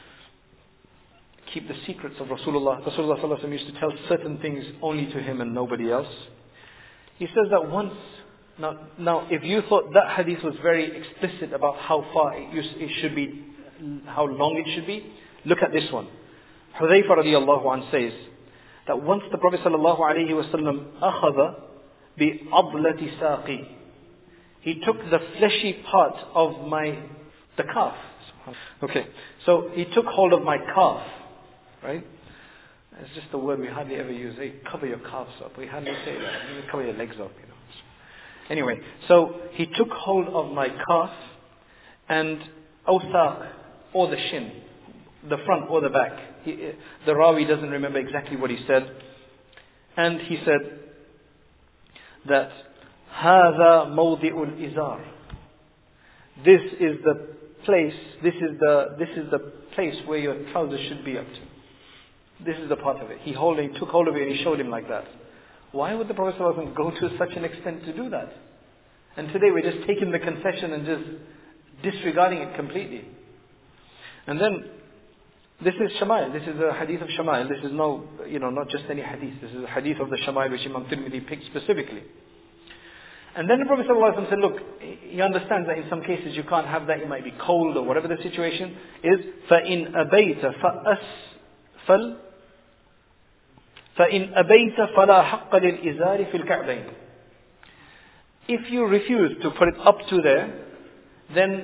keep the secrets of Rasulullah. Rasulullah sallallahu alaihi wasallam used to tell certain things only to him and nobody else. He says that once, now if you thought that hadith was very explicit about how far it should be, how long it should be, look at this one. Hudhayfa radiallahu anhu says that once the Prophet sallallahu alaihi wasallam akhadha bi adlati saqi, he took the fleshy part of the calf. Okay, so he took hold of my calf. Right? It's just a word we hardly ever use. Hey, cover your calves up. We hardly say that. You cover your legs up, you know. Anyway, so he took hold of my calf and awsaq, or the shin, the front or the back. The Rawi doesn't remember exactly what he said. And he said that هذا موضع الإزار. This is the place. This is the place where your trousers should be up to. This is the part of it. He took hold of it and he showed him like that. Why would the Prophet ﷺ go to such an extent to do that? And today we're just taking the concession and just disregarding it completely. And then, this is Shama'il. This is a hadith of Shama'il. This is not just any hadith. This is a hadith of the Shama'il which Imam Tirmidhi picked specifically. And then the Prophet ﷺ said, look, he understands that in some cases you can't have that. It might be cold or whatever the situation is. فَإِنْ أَبَيْتَ فَإِنْ أَبَيْتَ فَلَا حَقَّ لِلْإِزَارِ فِي الْكَعْبَيْنِ. If you refuse to put it up to there, then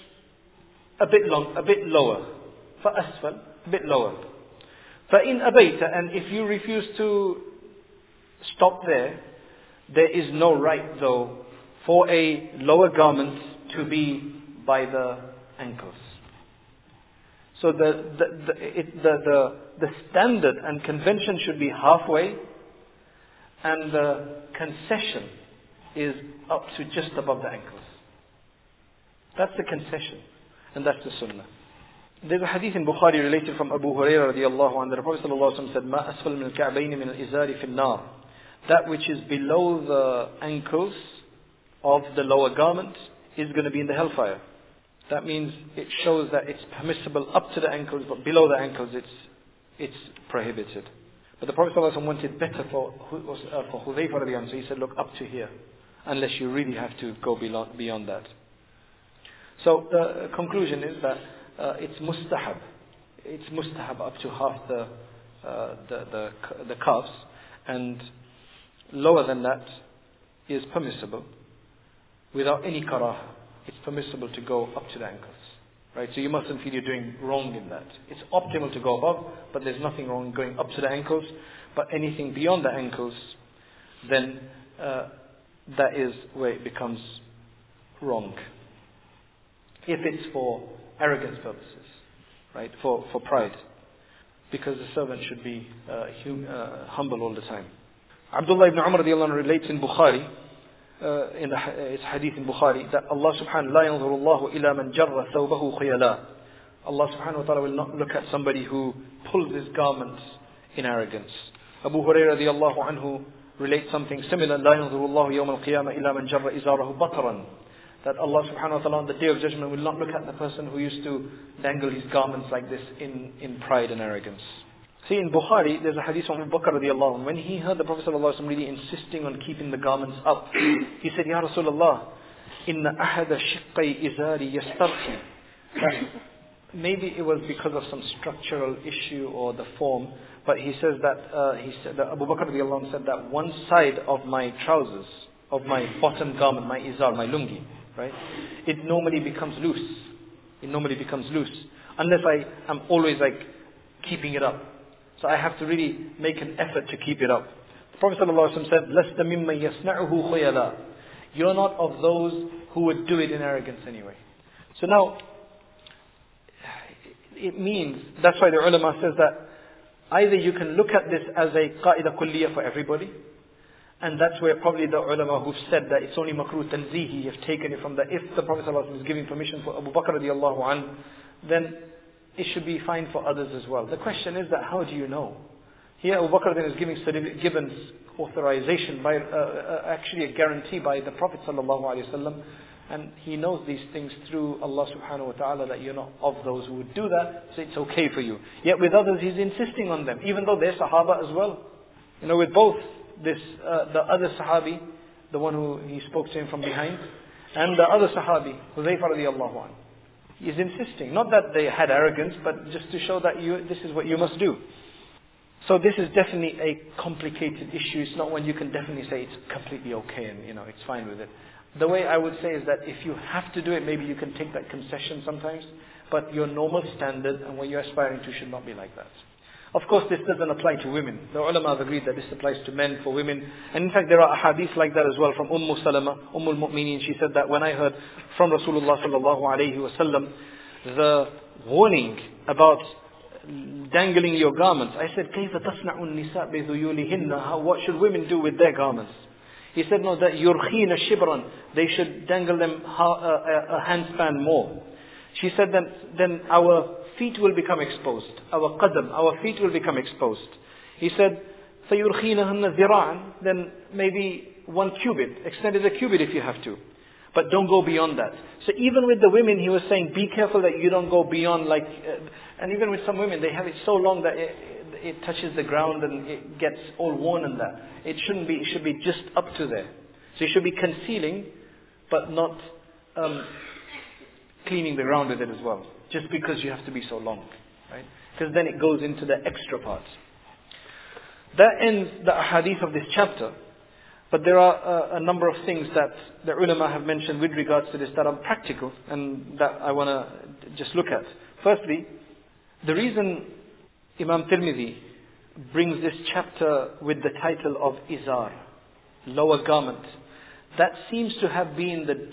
a bit lower. فَأَسْفَلْ, a bit lower. فَإِنْ أَبَيْتَ, and if you refuse to stop there, there is no right though for a lower garment to be by the ankles. So the standard and convention should be halfway, and the concession is up to just above the ankles. That's the concession, and that's the sunnah. There's a hadith in Bukhari related from Abu Hurairah radiallahu anhu. The Prophet sallallahu alaihi wasallam said, "Ma asfal min al-ka'bayn min al-izari fi an-nar." That which is below the ankles of the lower garment is going to be in the hellfire. That means it shows that it's permissible up to the ankles, but below the ankles it's prohibited. But the Prophet ﷺ wanted better for Hudhayfa radiallahu anhu, so he said, look, up to here, unless you really have to go beyond that. So the conclusion is that it's mustahab. It's mustahab up to half the calves, and lower than that is permissible without any karah. It's permissible to go up to the ankles. Right? So you mustn't feel you're doing wrong in that. It's optimal to go above, but there's nothing wrong going up to the ankles. But anything beyond the ankles, then that is where it becomes wrong. If it's for arrogance purposes, right? For pride. Because the servant should be humble all the time. Abdullah ibn Umar radiallahu anhu relates in Bukhari, it's hadith in Bukhari, that Allah subhanahu wa ta'ala, لا ينظر الله إلى من جر ثوبه خيلاً. Allah subhanahu wa ta'ala will not look at somebody who pulls his garments in arrogance. Abu Hurairah radiallahu anhu relates something similar, لا ينظر الله يوم القيامة إلى من جر إزاره بطرا. That Allah subhanahu wa ta'ala on the day of judgment will not look at the person who used to dangle his garments like this in pride and arrogance. See, in Bukhari, there's a hadith from Abu Bakr radiallahu anhu. When he heard the Prophet sallallahu alaihi wasallam really insisting on keeping the garments up, he said, Ya Rasulullah, inna ahada shiqqay izari yastarhi. maybe it was because of some structural issue or the form, but he says that, Abu Bakr radiallahu anhu said that one side of my trousers, of my bottom garment, my izar, my lungi, right, it normally becomes loose. It normally becomes loose. Unless I am always like keeping it up. So I have to really make an effort to keep it up. The Prophet ﷺ said, لَسْتَ مِمَّنْ يَصْنَعُهُ خُيَلًا. You're not of those who would do it in arrogance anyway. So now, it means, that's why the ulama says that either you can look at this as a qaida kulliyah for everybody, and that's where probably the ulama who've said that it's only makruh tanzihi have taken it from that. If the Prophet ﷺ is giving permission for Abu Bakr radiallahu anhu, then it should be fine for others as well. The question is that how do you know? Here Abu Bakr then is given authorization by actually a guarantee by the Prophet ﷺ, and he knows these things through Allah subhanahu wa ta'ala that you're not of those who would do that, so it's okay for you. Yet with others he's insisting on them, even though they're Sahaba as well. You know, with both this the other Sahabi, the one who he spoke to him from behind, and the other Sahabi, Huzaifa radiallahu anhu. He's insisting, not that they had arrogance, but just to show that this is what you must do. So this is definitely a complicated issue. It's not one you can definitely say it's completely okay and it's fine with it. The way I would say is that if you have to do it, maybe you can take that concession sometimes, but your normal standard and what you're aspiring to should not be like that. Of course, this doesn't apply to women. The ulama have agreed that this applies to men, for women. And in fact, there are ahadith like that as well from Salama, al-Mu'mineen. She said that when I heard from Rasulullah sallallahu alayhi wa sallam the warning about dangling your garments, I said, كَيْفَ تَصْنَعُ النِّسَاء بِذُيُولِهِنَّ? What should women do with their garments? He said, no, that يُرْخِينَ shibran. They should dangle them a handspan more. She said, then our feet will become exposed. Our qadam, our feet will become exposed. He said, فَيُرْخِينَهُنَّ ذِرَاعًا. Then maybe 1 cubit. Extend it a cubit if you have to. But don't go beyond that. So even with the women, he was saying, be careful that you don't go beyond and even with some women, they have it so long that it touches the ground and it gets all worn and that. It shouldn't be, it should be just up to there. So you should be concealing, but not cleaning the ground with it as well. Just because you have to be so long. Right? Because then it goes into the extra parts. That ends the hadith of this chapter. But there are a number of things that the ulama have mentioned with regards to this that are practical and that I want to just look at. Firstly, the reason Imam Tirmidhi brings this chapter with the title of Izar, lower garment, that seems to have been the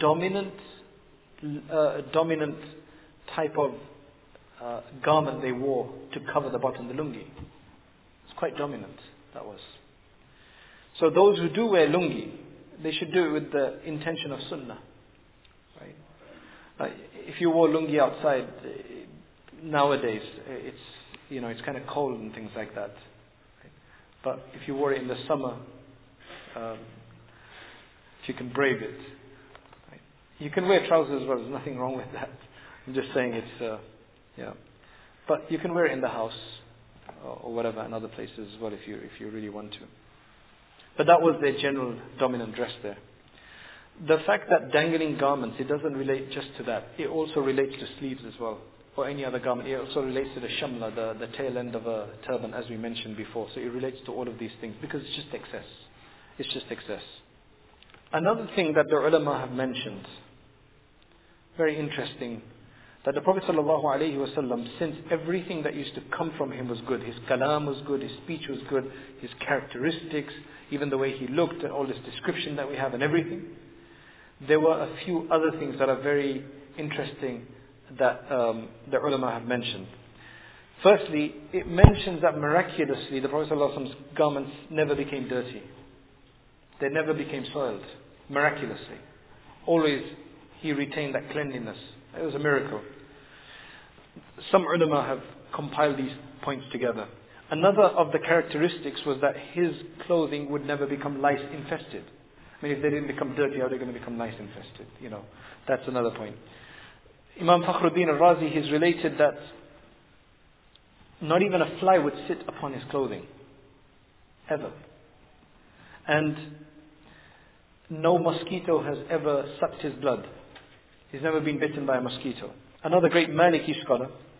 dominant type of garment they wore to cover the bottom, the lungi. It's quite dominant, that was. So those who do wear lungi, they should do it with the intention of sunnah. Right? If you wore lungi outside, nowadays, it's kind of cold and things like that. Right? But if you wore it in the summer, if you can brave it. Right? You can wear trousers as well, there's nothing wrong with that. I'm just saying it's, But you can wear it in the house or whatever, and other places as well if you really want to. But that was their general dominant dress there. The fact that dangling garments, it doesn't relate just to that. It also relates to sleeves as well, or any other garment. It also relates to the shamla, the tail end of a turban, as we mentioned before. So it relates to all of these things because it's just excess. It's just excess. Another thing that the ulama have mentioned, very interesting, that the Prophet ﷺ, since everything that used to come from him was good, his kalam was good, his speech was good, his characteristics, even the way he looked, and all this description that we have and everything, there were a few other things that are very interesting that the ulama have mentioned. Firstly, it mentions that miraculously the Prophet ﷺ's garments never became dirty. They never became soiled. Miraculously. Always he retained that cleanliness. It was a miracle. Some ulama have compiled these points together. Another of the characteristics was that his clothing would never become lice infested. I mean, if they didn't become dirty, how are they going to become lice infested? That's another point. Imam Fakhruddin al-Razi has related that not even a fly would sit upon his clothing. Ever. And no mosquito has ever sucked his blood. He's never been bitten by a mosquito. Another great Maliki scholar,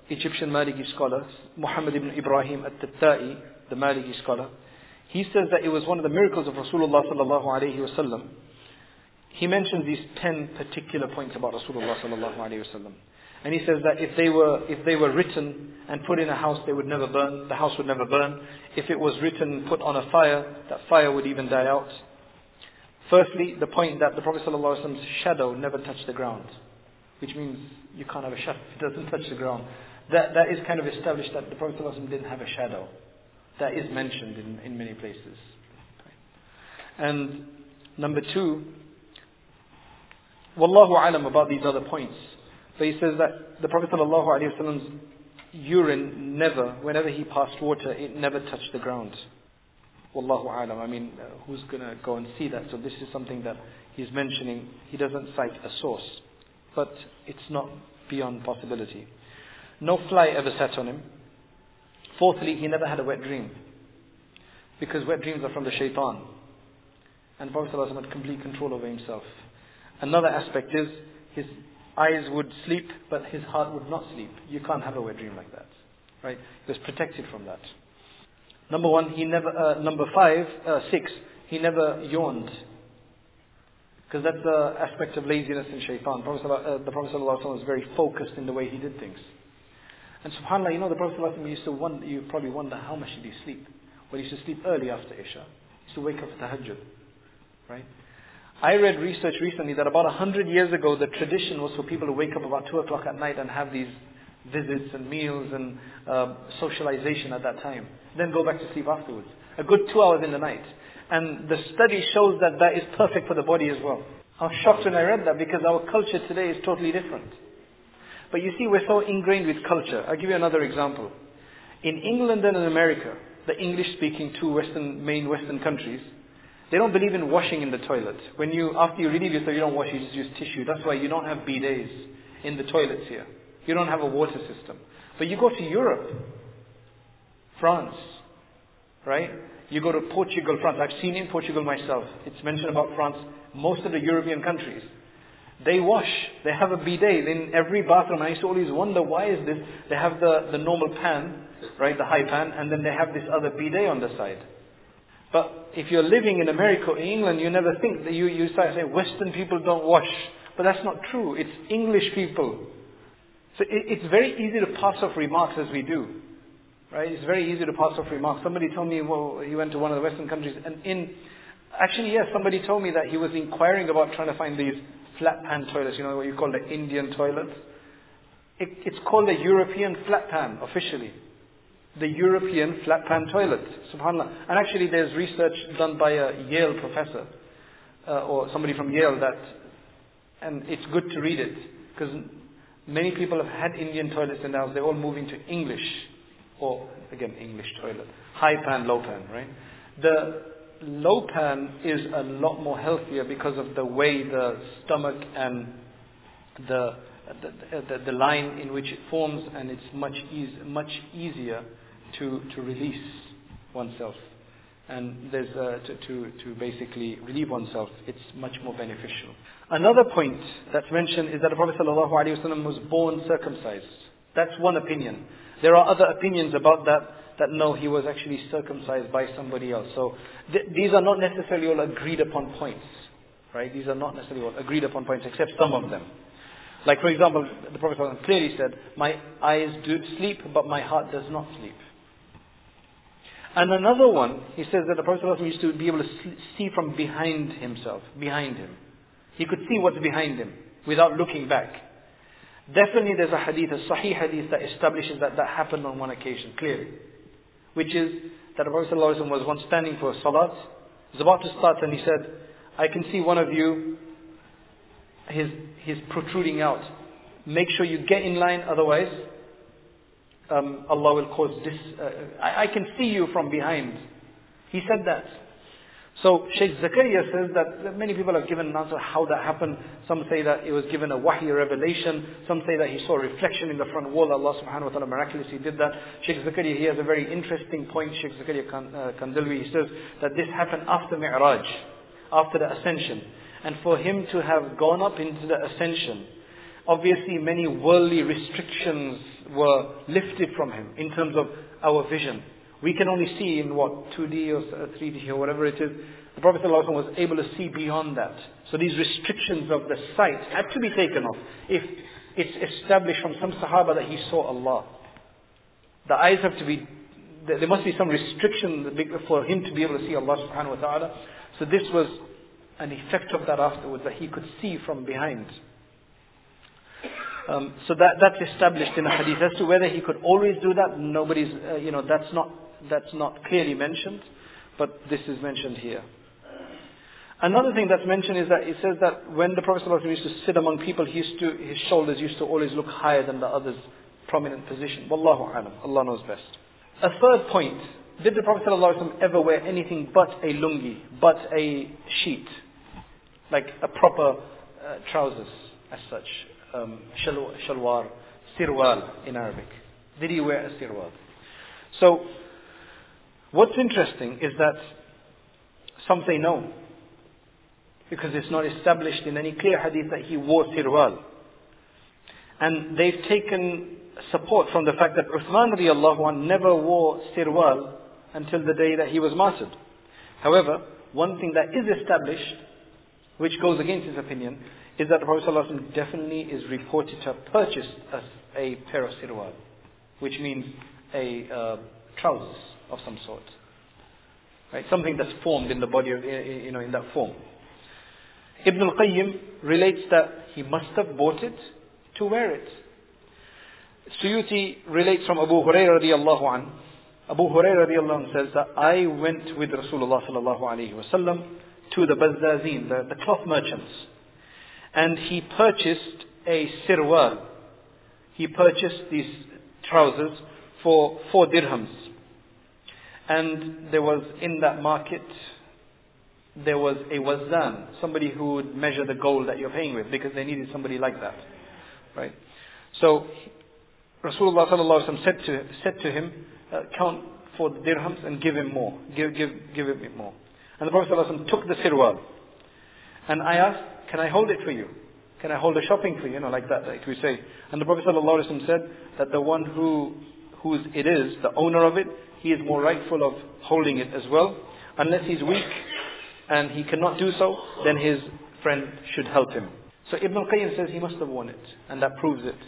Egyptian Maliki scholar, Muhammad ibn Ibrahim at-Tattai, the Maliki scholar, he says that it was one of the miracles of Rasulullah sallallahu alayhi wasallam. He mentions these 10 particular points about Rasulullah sallallahu alayhi wasallam. And he says that if they were written and put in a house, they would never burn. The house would never burn. If it was written and put on a fire, that fire would even die out. Firstly, the point that the Prophet sallallahu alaihi wasallam's shadow never touched the ground, which means you can't have a shadow if it doesn't touch the ground. That is kind of established that the Prophet sallallahu alaihi wasallam didn't have a shadow. That is mentioned in many places. And number 2, Wallahu alam about these other points. So he says that the Prophet ﷺ's urine never, whenever he passed water, it never touched the ground. Wallahu alam. I mean, who's going to go and see that? So this is something that he's mentioning. He doesn't cite a source, but it's not beyond possibility. No fly ever sat on him. Fourthly, he never had a wet dream, because wet dreams are from the shaitan. And the Prophet ﷺ had complete control over himself. Another aspect is his eyes would sleep, but his heart would not sleep. You can't have a wet dream like that, right? He was protected from that. Number 1, he never. Number 6, he never yawned, because that's the aspect of laziness and shaitan. The Prophet ﷺ was very focused in the way he did things. And subhanAllah, the Prophet ﷺ used to wonder. You probably wonder how much did he sleep? Well, he used to sleep early after Isha. He used to wake up for tahajjud, right? I read research recently that about 100 years ago, the tradition was for people to wake up about 2 o'clock at night and have these visits and meals and socialization at that time. Then go back to sleep afterwards. A good 2 hours in the night. And the study shows that that is perfect for the body as well. I was shocked when I read that, because our culture today is totally different. But you see, we're so ingrained with culture. I'll give you another example. In England and in America, the English-speaking 2 main Western countries, they don't believe in washing in the toilet. After you relieve yourself, you don't wash, you just use tissue. That's why you don't have bidets in the toilets here. You don't have a water system. But you go to Europe, France, right? You go to Portugal, France. I've seen in Portugal myself. It's mentioned about France. Most of the European countries, they wash. They have a bidet in every bathroom. I used to always wonder, why is this? They have the normal pan, right? The high pan, and then they have this other bidet on the side. But if you're living in America or England, you never think that you start saying Western people don't wash. But that's not true. It's English people. So it's very easy to pass off remarks as we do. Right? It's very easy to pass off remarks. Somebody told me, well, he went to one of the Western countries. And somebody told me that he was inquiring about trying to find these flat pan toilets. You know what you call the Indian toilets? It's called the European flat pan officially. The European flat pan toilet, subhanAllah. And actually there's research done by a Yale professor, or somebody from Yale, and it's good to read it, because many people have had Indian toilets and now they're all moving to English, or again English toilet, high pan, low pan, right? The low pan is a lot more healthier because of the way the stomach and the line in which it forms, and it's much easier to release oneself, and there's to basically relieve oneself. It's much more beneficial. Another point that's mentioned is that the Prophet ﷺ was born circumcised. That's one opinion. There are other opinions about that no, he was actually circumcised by somebody else. So these are not necessarily all agreed upon points, right? These are not necessarily all agreed upon points, except some of them. Like, for example, the Prophet ﷺ clearly said, my eyes do sleep, but my heart does not sleep. And another one, he says that the Prophet ﷺ used to be able to see from behind him. He could see what's behind him without looking back. Definitely there's a hadith, a sahih hadith, that establishes that happened on one occasion, clearly. Which is that the Prophet ﷺ was once standing for a salat, was about to start, and he said, I can see one of you, he's protruding out. Make sure you get in line, otherwise Allah will cause this. I can see you from behind. He said that. So Shaykh Zakaria says that many people have given an answer how that happened. Some say that it was given a wahy revelation. Some say that he saw a reflection in the front wall. Allah subhanahu wa ta'ala miraculously did that. Shaykh Zakaria, he has a very interesting point. Shaykh Zakaria Kandilwi, he says that this happened after Mi'raj, after the ascension. And for him to have gone up into the ascension, obviously many worldly restrictions were lifted from him in terms of our vision. We can only see in 2D or 3D or whatever it is. The Prophet ﷺ was able to see beyond that. So these restrictions of the sight had to be taken off. If it's established from some Sahaba that he saw Allah, the eyes have to be, there must be some restriction for him to be able to see Allah subhanahu wa ta'ala. So this was an effect of that afterwards, that he could see from behind. So that's established in a hadith. As to whether he could always do that, nobody's, that's not clearly mentioned, but this is mentioned here. Another thing that's mentioned is that it says that when the Prophet ﷺ used to sit among people, his shoulders used to always look higher than the others' prominent position. Wallahu alam. Allah knows best. A third point: did the Prophet ﷺ ever wear anything but a lungi, but a sheet, like a proper trousers as such? Shalwar, sirwal in Arabic. Did he wear a sirwal? So, what's interesting is that some say no, because it's not established in any clear hadith that he wore sirwal. And they've taken support from the fact that Uthman radiallahu anh never wore sirwal until the day that he was martyred. However, one thing that is established, which goes against his opinion, is that the Prophet ﷺ definitely is reported to have purchased a pair of sirwal, which means a trousers of some sort, right? Something that's formed in the body, in that form. Ibn al-Qayyim relates that he must have bought it to wear it. Suyuti relates from Abu Hurairah radiallahu anhu. Abu Hurairah radiallahu anhu says that I went with Rasulullah sallallahu alayhi wa sallam to the Bazzazin, the cloth merchants. And he purchased a sirwal. He purchased these trousers for 4 dirhams. And there was in that market, there was a wazan, somebody who would measure the gold that you're paying with, because they needed somebody like that. Right? So Rasulullah sallallahu alaihi wasallam said to him, count for the dirhams and give him more. Give him more. And the Prophet sallallahu alaihi wasallam took the sirwal. And I asked, can I hold it for you? Can I hold the shopping for you? Like that, like we say. And the Prophet sallallahu alaihi wasallam said that the one whose it is, the owner of it, he is more rightful of holding it as well. Unless he's weak and he cannot do so, then his friend should help him. So Ibn al-Qayyim says he must have worn it, and that proves it.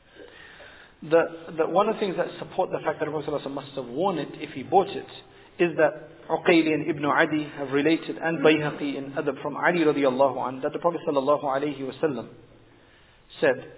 One of the things that support the fact that the Prophet ﷺ must have worn it if he bought it is that Uqayli and Ibn Adi have related, and Bayhaqi in Adab from Ali radiallahu anhu, that the Prophet sallallahu alayhi wa sallam said,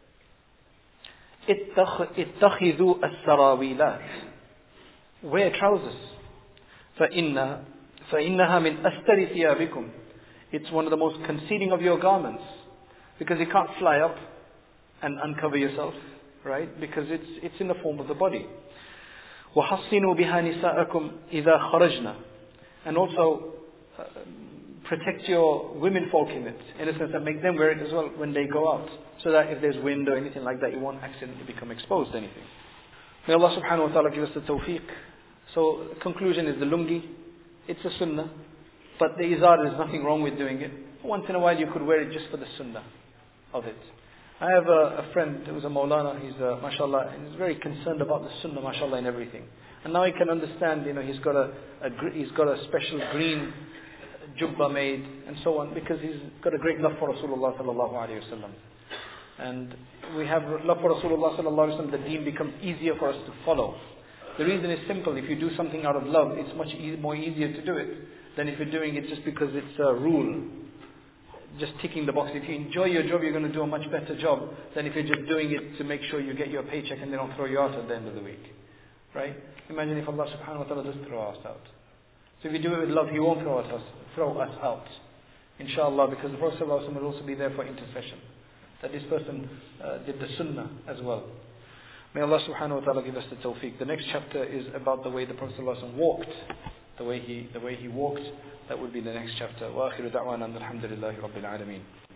اتخذوا السراويلات, wear trousers, فإنها من أستر ثيابكم, it's one of the most concealing of your garments, because you can't fly up and uncover yourself, right? Because it's in the form of the body. وَحَصِّنُوا بِهَا نِسَاءَكُمْ إِذَا خَرَجْنَا, and also protect your women folk in it, in a sense that make them wear it as well when they go out, so that if there's wind or anything like that, you won't accidentally become exposed to anything. May Allah subhanahu wa ta'ala give us the tawfiq. So the conclusion is the lungi, it's a sunnah, but the izar, there's nothing wrong with doing it. Once in a while you could wear it just for the sunnah of it. I have a friend who's a Maulana, he's mashallah, and he's very concerned about the sunnah, mashallah, and everything. And now he can understand, he's got a special green jubba made and so on, because he's got a great love for Rasulullah sallallahu alayhi wa sallam. And we have love for Rasulullah sallallahu alayhi wa sallam, the deen becomes easier for us to follow. The reason is simple: if you do something out of love, it's much more easier to do it than if you're doing it just because it's a rule, just ticking the box. If you enjoy your job, you're going to do a much better job than if you're just doing it to make sure you get your paycheck and they don't throw you out at the end of the week. Right? Imagine if Allah subhanahu wa ta'ala does throw us out. So if you do it with love, He won't throw us out. Inshallah, because the Prophet ﷺ will also be there for intercession. That this person did the sunnah as well. May Allah subhanahu wa ta'ala give us the tawfiq. The next chapter is about the way the Prophet ﷺ walked. The way he walked. That would be the next chapter. وآخر دعوانا الحمد لله رب العالمين.